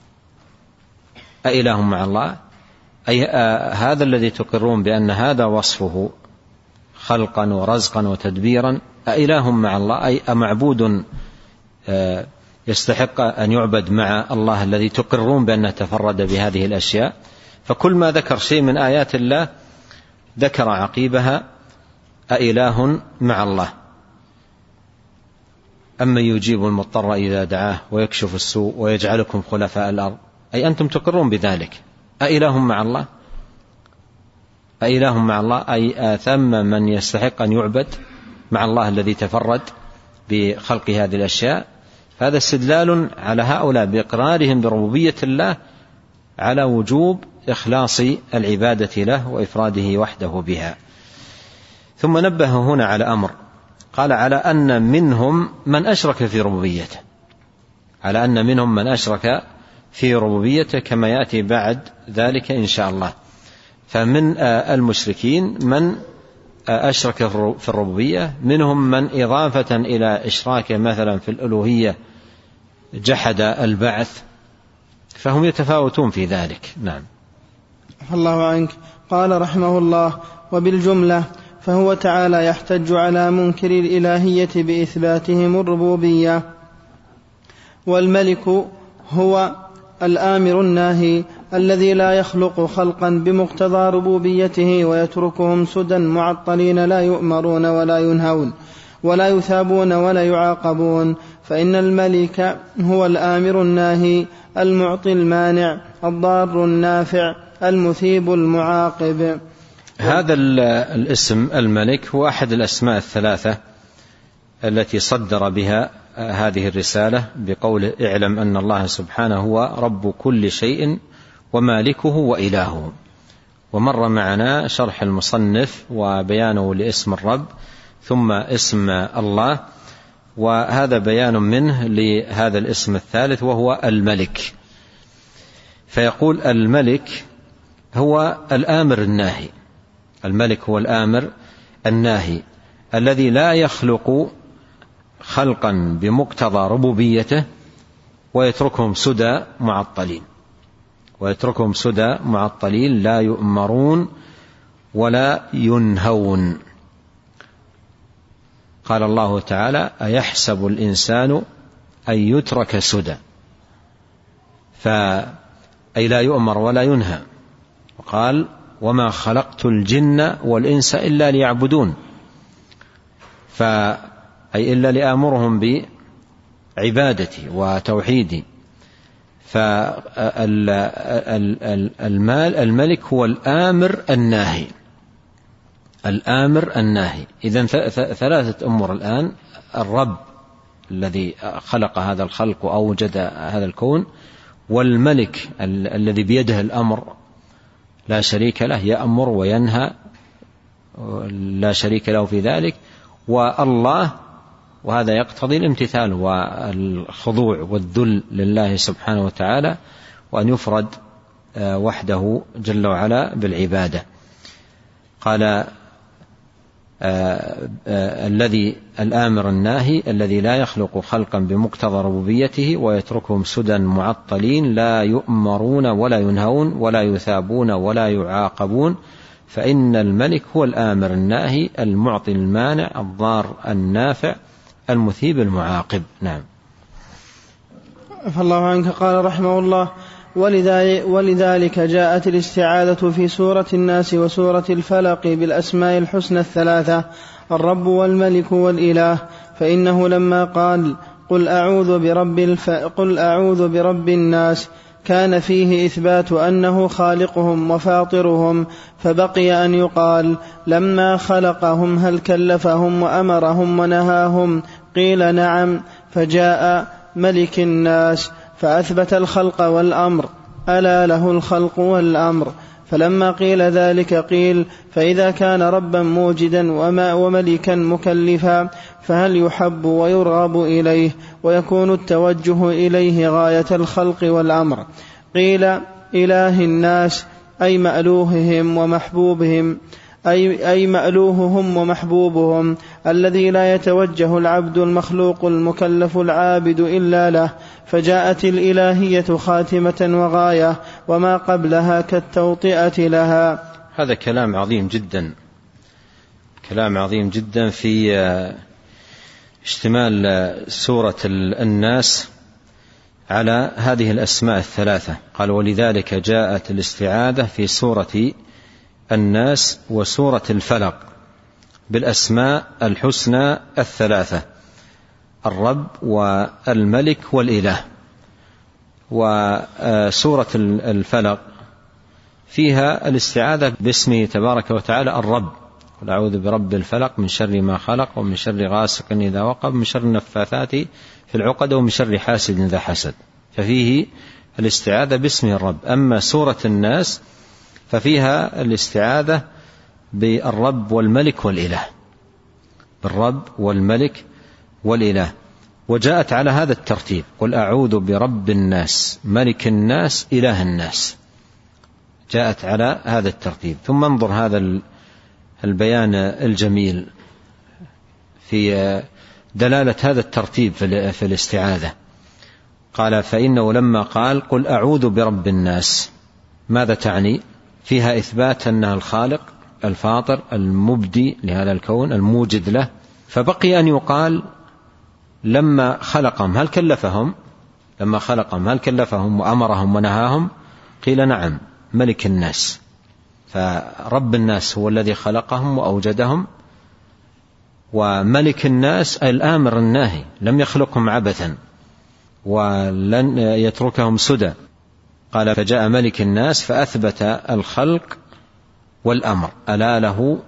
أإله مع الله، أي هذا الذي تقرون بأن هذا وصفه خلقا ورزقا وتدبيرا، أإله مع الله، أي أمعبود يستحق أن يعبد مع الله الذي تقرون بأنه تفرد بهذه الأشياء. فكل ما ذكر شيء من آيات الله ذكر عقيبها: أإله مع الله. أما يجيب المضطر إذا دعاه ويكشف السوء ويجعلكم خلفاء الأرض، أي أنتم تقرون بذلك. أإله مع الله، أإله مع الله، أي ثم من يستحق أن يعبد مع الله الذي تفرد بخلق هذه الأشياء. هذا استدلال على هؤلاء بإقرارهم بربوبية الله على وجوب إخلاص العبادة له وإفراده وحده بها. ثم نبه هنا على أمر، قال: على أن منهم من أشرك في ربوبيته، على أن منهم من أشرك في ربوبيته، كما يأتي بعد ذلك إن شاء الله. فمن المشركين من أشرك في الربوبية، منهم من إضافة إلى إشراكه مثلا في الألوهية جحد البعث، فهم يتفاوتون في ذلك. نعم. الله عنك. قال رحمه الله: وبالجملة فهو تعالى يحتج على منكر الإلهية بإثباتهم الربوبية. والملك هو الآمر الناهي الذي لا يخلق خلقا بمقتضى ربوبيته ويتركهم سدى معطلين لا يؤمرون ولا ينهون ولا يثابون ولا يعاقبون، فإن الملك هو الآمر الناهي المعطي المانع الضار النافع المثيب المعاقب. هذا الاسم الملك هو أحد الأسماء الثلاثة التي صدر بها هذه الرسالة بقوله: اعلم أن الله سبحانه هو رب كل شيء ومالكه وإلهه. ومر معنا شرح المصنف وبيانه لاسم الرب ثم اسم الله، وهذا بيان منه لهذا الاسم الثالث وهو الملك. فيقول: الملك هو الآمر الناهي. الملك هو الآمر الناهي الذي لا يخلق خلقا بمقتضى ربوبيته ويتركهم سدى معطلين، ويتركهم سدى معطلين لا يؤمرون ولا ينهون. قال الله تعالى: أيحسب الإنسان أن يترك سدى، أي لا يؤمر ولا ينهى. وقال: وما خلقت الجن والإنس إلا ليعبدون، أي إلا لآمرهم بعبادتي وتوحيدي. فالملك هو الآمر الناهي، الآمر الناهي. إذن ثلاثة أمور الآن: الرب الذي خلق هذا الخلق وأوجد هذا الكون، والملك الذي بيده الأمر لا شريك له، يأمر وينهى لا شريك له في ذلك، والله، وهذا يقتضي الامتثال والخضوع والذل لله سبحانه وتعالى، وأن يفرد وحده جل وعلا بالعبادة. قال الذي الآمر الناهي الذي لا يخلق خلقا بمقتضى ربوبيته ويتركهم سدى معطلين لا يؤمرون ولا ينهون ولا يثابون ولا يعاقبون، فإن الملك هو الآمر الناهي المعطي المانع الضار النافع المثيب المعاقب. نعم. فالله عنك قال رحمه الله: ولذلك جاءت الاستعاذة في سورة الناس وسورة الفلق بالأسماء الحسنى الثلاثة: الرب والملك والإله، فإنه لما قال قل أعوذ برب الناس كان فيه إثبات أنه خالقهم وفاطرهم، فبقي أن يقال لما خلقهم هل كلفهم وأمرهم ونهاهم؟ قيل نعم، فجاء ملك الناس فأثبت الخلق والأمر، ألا له الخلق والأمر. فلما قيل ذلك قيل: فإذا كان ربا موجدا وملكا مكلفا فهل يحب ويرغب إليه ويكون التوجه إليه غاية الخلق والأمر؟ قيل: إله الناس أي مألوههم ومحبوبهم، أي مألوههم ومحبوبهم الذي لا يتوجه العبد المخلوق المكلف العابد إلا له، فجاءت الإلهية خاتمة وغاية وما قبلها كالتوطئة لها. هذا كلام عظيم جدا، كلام عظيم جدا في اشتمال سورة الناس على هذه الأسماء الثلاثة. قال: ولذلك جاءت الاستعاذة في سورة الناس وسورة الفلق بالأسماء الحسنى الثلاثة: الرب والملك والإله. وسورة الفلق فيها الاستعاذة باسمه تبارك وتعالى الرب: قل أعوذ برب الفلق من شر ما خلق ومن شر غاسق إذا وقب من شر النفاثات في العقد ومن شر حاسد إذا حسد، ففيه الاستعاذة باسمه الرب. أما سورة الناس ففيها الاستعاذة بالرب والملك والإله، بالرب والملك والإله، وجاءت على هذا الترتيب: قل أعوذ برب الناس ملك الناس إله الناس، جاءت على هذا الترتيب. ثم انظر هذا البيان الجميل في دلالة هذا الترتيب في الاستعاذة. قال: فإنه لما قال قل أعوذ برب الناس، ماذا تعني؟ فيها إثبات أنه الخالق الفاطر المبدي لهذا الكون الموجد له، فبقي أن يقال لما خلقهم هل كلفهم؟ لما خلقهم هل كلفهم وأمرهم ونهاهم؟ قيل نعم، ملك الناس. فرب الناس هو الذي خلقهم وأوجدهم، وملك الناس الآمر الناهي، لم يخلقهم عبثا ولن يتركهم سدى. قال: فجاء ملك الناس فأثبت الخلق والأمر، ألا له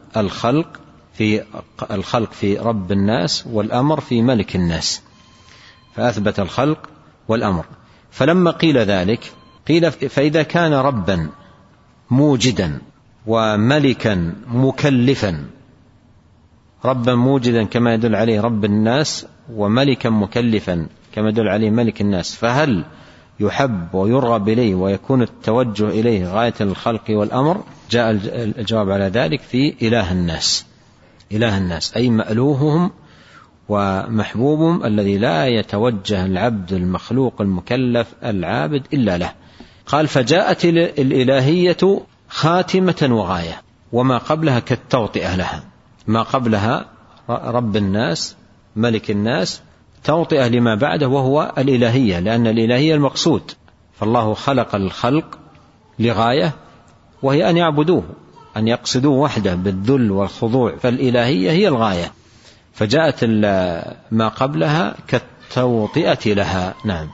الخلق في رب الناس والأمر في ملك الناس، فأثبت الخلق والأمر. فلما قيل ذلك قيل: فإذا كان ربا موجدا وملكا مكلفا، ربا موجدا كما يدل عليه رب الناس، وملكا مكلفا كما يدل عليه ملك الناس، فهل يحب ويرغب إليه ويكون التوجه إليه غاية الخلق والأمر؟ جاء الجواب على ذلك في إله الناس. إله الناس أي مألوههم ومحبوبهم الذي لا يتوجه العبد المخلوق المكلف العابد إلا له. قال: فجاءت الإلهية خاتمة وغاية وما قبلها كالتوطئة لها. ما قبلها رب الناس ملك الناس توطئة لما بعده وهو الإلهية، لأن الإلهية المقصود، فالله خلق الخلق لغاية وهي أن يعبدوه، أن يقصدوه وحده بالذل والخضوع، فالإلهية هي الغاية، فجاءت ما قبلها كالتوطئة لها. نعم.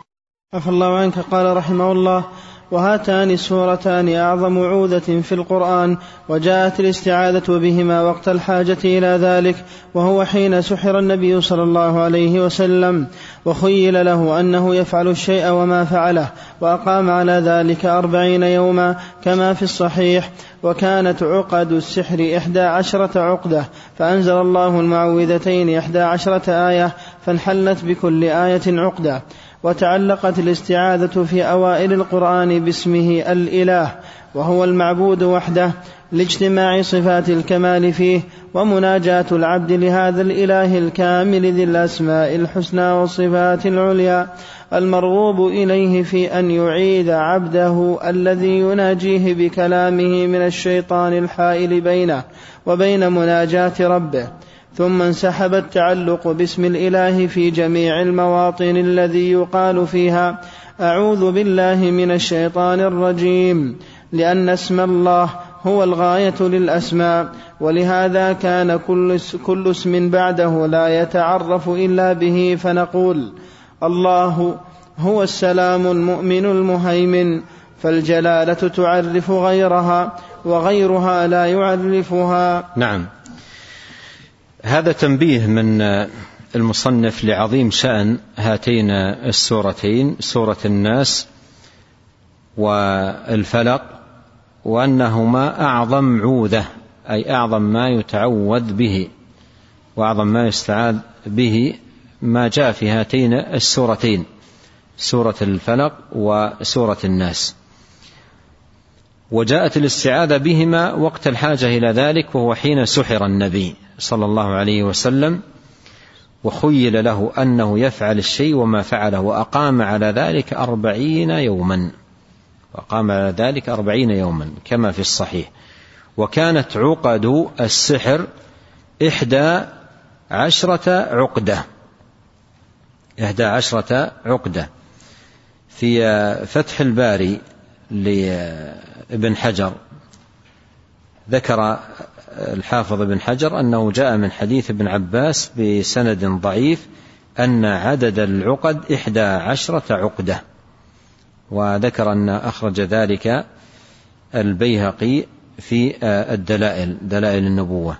عفى الله عنك. قال رحمه الله: وهاتان السورتان أعظم عودة في القرآن، وجاءت الاستعاذة بهما وقت الحاجة إلى ذلك، وهو حين سحر النبي صلى الله عليه وسلم وخيل له أنه يفعل الشيء وما فعله، وأقام على ذلك 40 يوما كما في الصحيح. وكانت عقد السحر 11 عقدة، فأنزل الله المعوذتين 11 آية، فانحلت بكل آية عقدة. وتعلقت الاستعاذة في أوائل القرآن باسمه الإله، وهو المعبود وحده، لاجتماع صفات الكمال فيه، ومناجاة العبد لهذا الإله الكامل ذي الأسماء الحسنى والصفات العليا، المرغوب إليه في أن يعيذ عبده الذي يناجيه بكلامه من الشيطان الحائل بينه وبين مناجاة ربه. ثم انسحب التعلق باسم الإله في جميع المواطن الذي يقال فيها أعوذ بالله من الشيطان الرجيم، لأن اسم الله هو الغاية للأسماء، ولهذا كان كل اسم بعده لا يتعرف إلا به، فنقول الله هو السلام المؤمن المهيمن، فالجلالة تعرف غيرها وغيرها لا يعرفها. نعم، هذا تنبيه من المصنف لعظيم شأن هاتين السورتين، سورة الناس والفلق، وأنهما أعظم عوذة، أي أعظم ما يتعوذ به وأعظم ما يستعاذ به ما جاء في هاتين السورتين، سورة الفلق وسورة الناس. وجاءت الاستعاذة بهما وقت الحاجة إلى ذلك، وهو حين سحر النبي صلى الله عليه وسلم وخيل له أنه يفعل الشيء وما فعله، وأقام على ذلك 40 يوما، وأقام على ذلك 40 يوما كما في الصحيح. وكانت عقد السحر 11 عقدة، 11 عقدة. في فتح الباري لابن حجر ذكر الحافظ ابن حجر أنه جاء من حديث ابن عباس بسند ضعيف أن عدد العقد 11 عقدة، وذكر أن أخرج ذلك البيهقي في الدلائل، دلائل النبوة.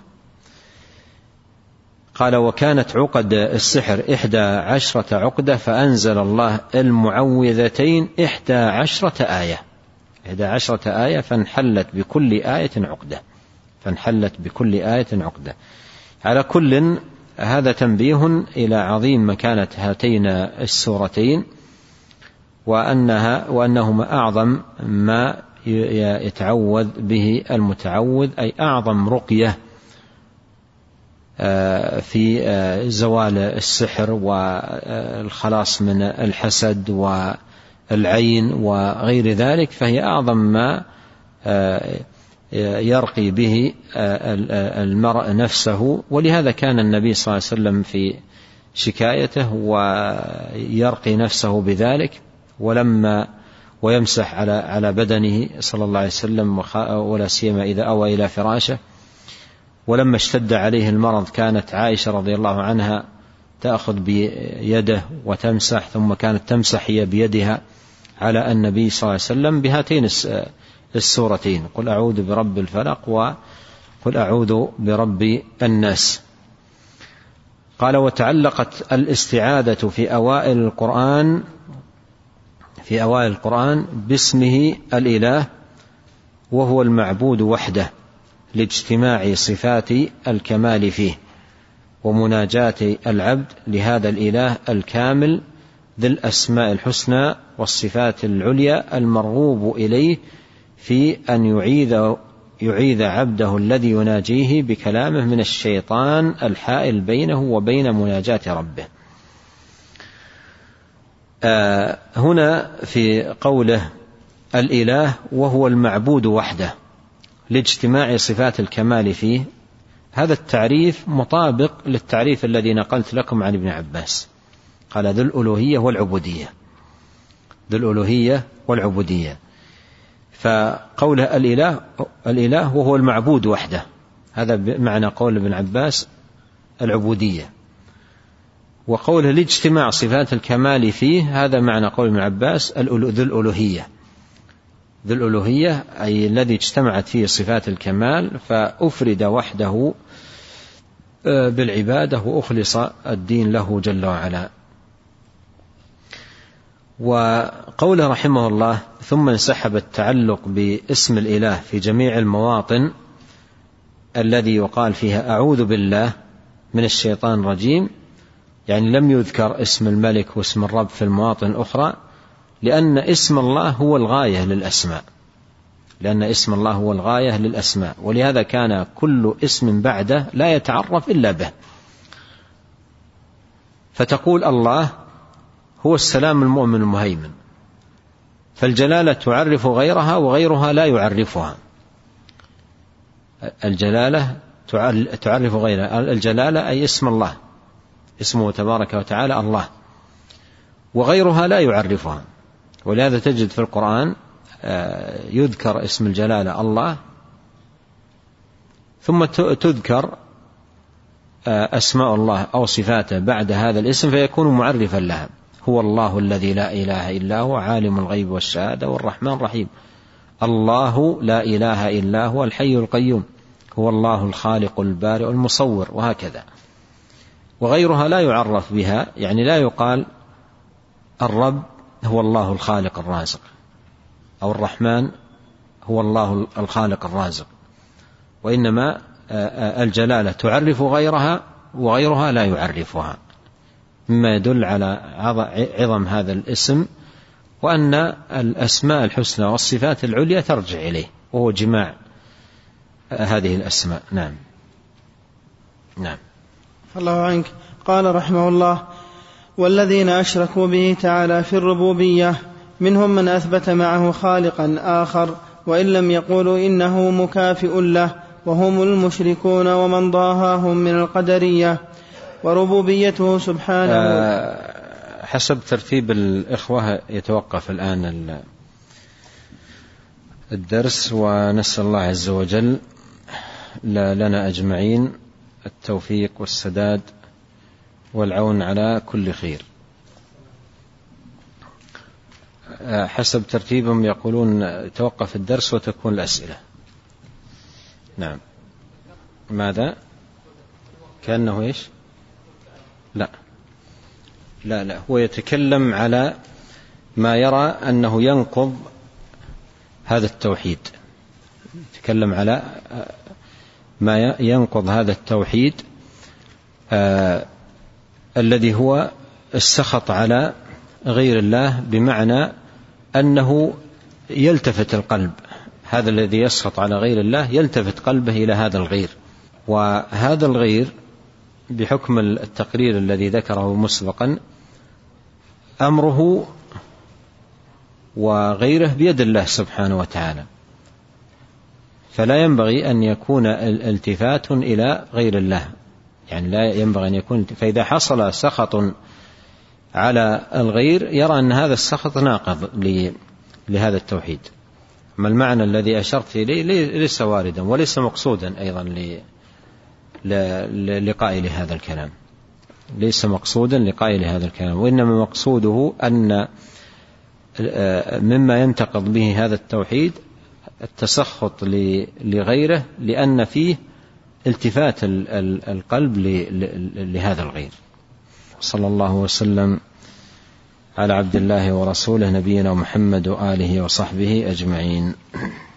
قال: وكانت عقد السحر 11 عقدة، فأنزل الله المعوذتين 11 آية، 11 آية، فانحلت بكل آية عقدة، فانحلت بكل آية عقدة. على كل هذا تنبيه إلى عظيم مكانة هاتين السورتين، وأنهما أعظم ما يتعوذ به المتعوذ، أي أعظم رقية في زوال السحر والخلاص من الحسد والعين وغير ذلك، فهي أعظم ما يرقي به المرء نفسه. ولهذا كان النبي صلى الله عليه وسلم في شكايته ويرقي نفسه بذلك، ويمسح على بدنه صلى الله عليه وسلم، ولا سيما إذا أوى إلى فراشه. ولما اشتد عليه المرض كانت عائشة رضي الله عنها تأخذ بيده وتمسح، ثم كانت تمسح هي بيدها على النبي صلى الله عليه وسلم بهاتين السورتين، قل أعوذ برب الفلق وقل أعوذ برب الناس. قال: وتعلقت الاستعاذة في أوائل القرآن باسمه الإله، وهو المعبود وحده، لاجتماع صفات الكمال فيه، ومناجاة العبد لهذا الإله الكامل ذي الأسماء الحسنى والصفات العليا، المرغوب إليه في أن يعيذ عبده الذي يناجيه بكلامه من الشيطان الحائل بينه وبين مناجاة ربه. هنا في قوله الإله وهو المعبود وحده لاجتماع صفات الكمال فيه، هذا التعريف مطابق للتعريف الذي نقلت لكم عن ابن عباس، قال ذو الألوهية والعبودية، ذو الألوهية والعبودية. فقوله الإله وهو المعبود وحده، هذا معنى قول ابن عباس العبودية. وقوله لاجتماع صفات الكمال فيه، هذا معنى قول ابن عباس ذو الألوهية. ذو الألوهية أي الذي اجتمعت فيه صفات الكمال فأفرد وحده بالعبادة وأخلص الدين له جل وعلا. وقوله رحمه الله ثم انسحب التعلق باسم الإله في جميع المواطن الذي يقال فيها أعوذ بالله من الشيطان الرجيم، يعني لم يذكر اسم الملك واسم الرب في المواطن أخرى، لأن اسم الله هو الغاية للأسماء، لأن اسم الله هو الغاية للأسماء، ولهذا كان كل اسم بعده لا يتعرف إلا به. فتقول الله هو السلام المؤمن المهيمن، فالجلالة تعرف غيرها وغيرها لا يعرفها. الجلالة تعرف غيرها، الجلالة أي اسم الله، اسمه تبارك وتعالى الله، وغيرها لا يعرفها. ولهذا تجد في القرآن يذكر اسم الجلالة الله ثم تذكر أسماء الله أو صفاته بعد هذا الاسم فيكون معرفا لها. هو الله الذي لا إله إلا هو عالم الغيب والشهادة والرحمن الرحيم. الله لا إله إلا هو الحي القيوم. هو الله الخالق البارئ المصور، وهكذا. وغيرها لا يعرف بها، يعني لا يقال الرب هو الله الخالق الرازق، أو الرحمن هو الله الخالق الرازق، وإنما الجلالة تعرف غيرها وغيرها لا يعرفها، مما يدل على عظم هذا الاسم، وأن الأسماء الحسنى والصفات العليا ترجع إليه، وهو جماع هذه الأسماء. نعم. الله عنك. قال رحمه الله: والذين أشركوا به تعالى في الربوبية منهم من أثبت معه خالقا آخر وإن لم يقولوا إنه مكافئ له، وهم المشركون ومن ضاهاهم من القدرية. وربوبيته سبحانه حسب ترتيب الإخوة يتوقف الآن الدرس، ونسأل الله عز وجل لنا أجمعين التوفيق والسداد والعون على كل خير. حسب ترتيبهم يقولون توقف الدرس وتكون الأسئلة. نعم. ماذا؟ كأنه إيش؟ لا هو يتكلم على ما يرى أنه ينقض هذا التوحيد، يتكلم على ما ينقض هذا التوحيد الذي هو السخط على غير الله، بمعنى أنه يلتفت القلب، هذا الذي يسخط على غير الله يلتفت قلبه إلى هذا الغير، وهذا الغير بحكم التقرير الذي ذكره مسبقا أمره وغيره بيد الله سبحانه وتعالى، فلا ينبغي أن يكون التفات إلى غير الله، يعني لا ينبغي أن يكون. فإذا حصل سخط على الغير يرى أن هذا السخط ناقض لهذا التوحيد. ما المعنى الذي أشرت إليه ليس واردا وليس مقصودا أيضا لقائل هذا الكلام، ليس مقصودا لقائل هذا الكلام، وإنما مقصوده أن مما ينتقض به هذا التوحيد التسخط لغيره، لأن فيه التفات القلب لهذا الغير. صلى الله وسلم على عبد الله ورسوله نبينا محمد وآله وصحبه أجمعين.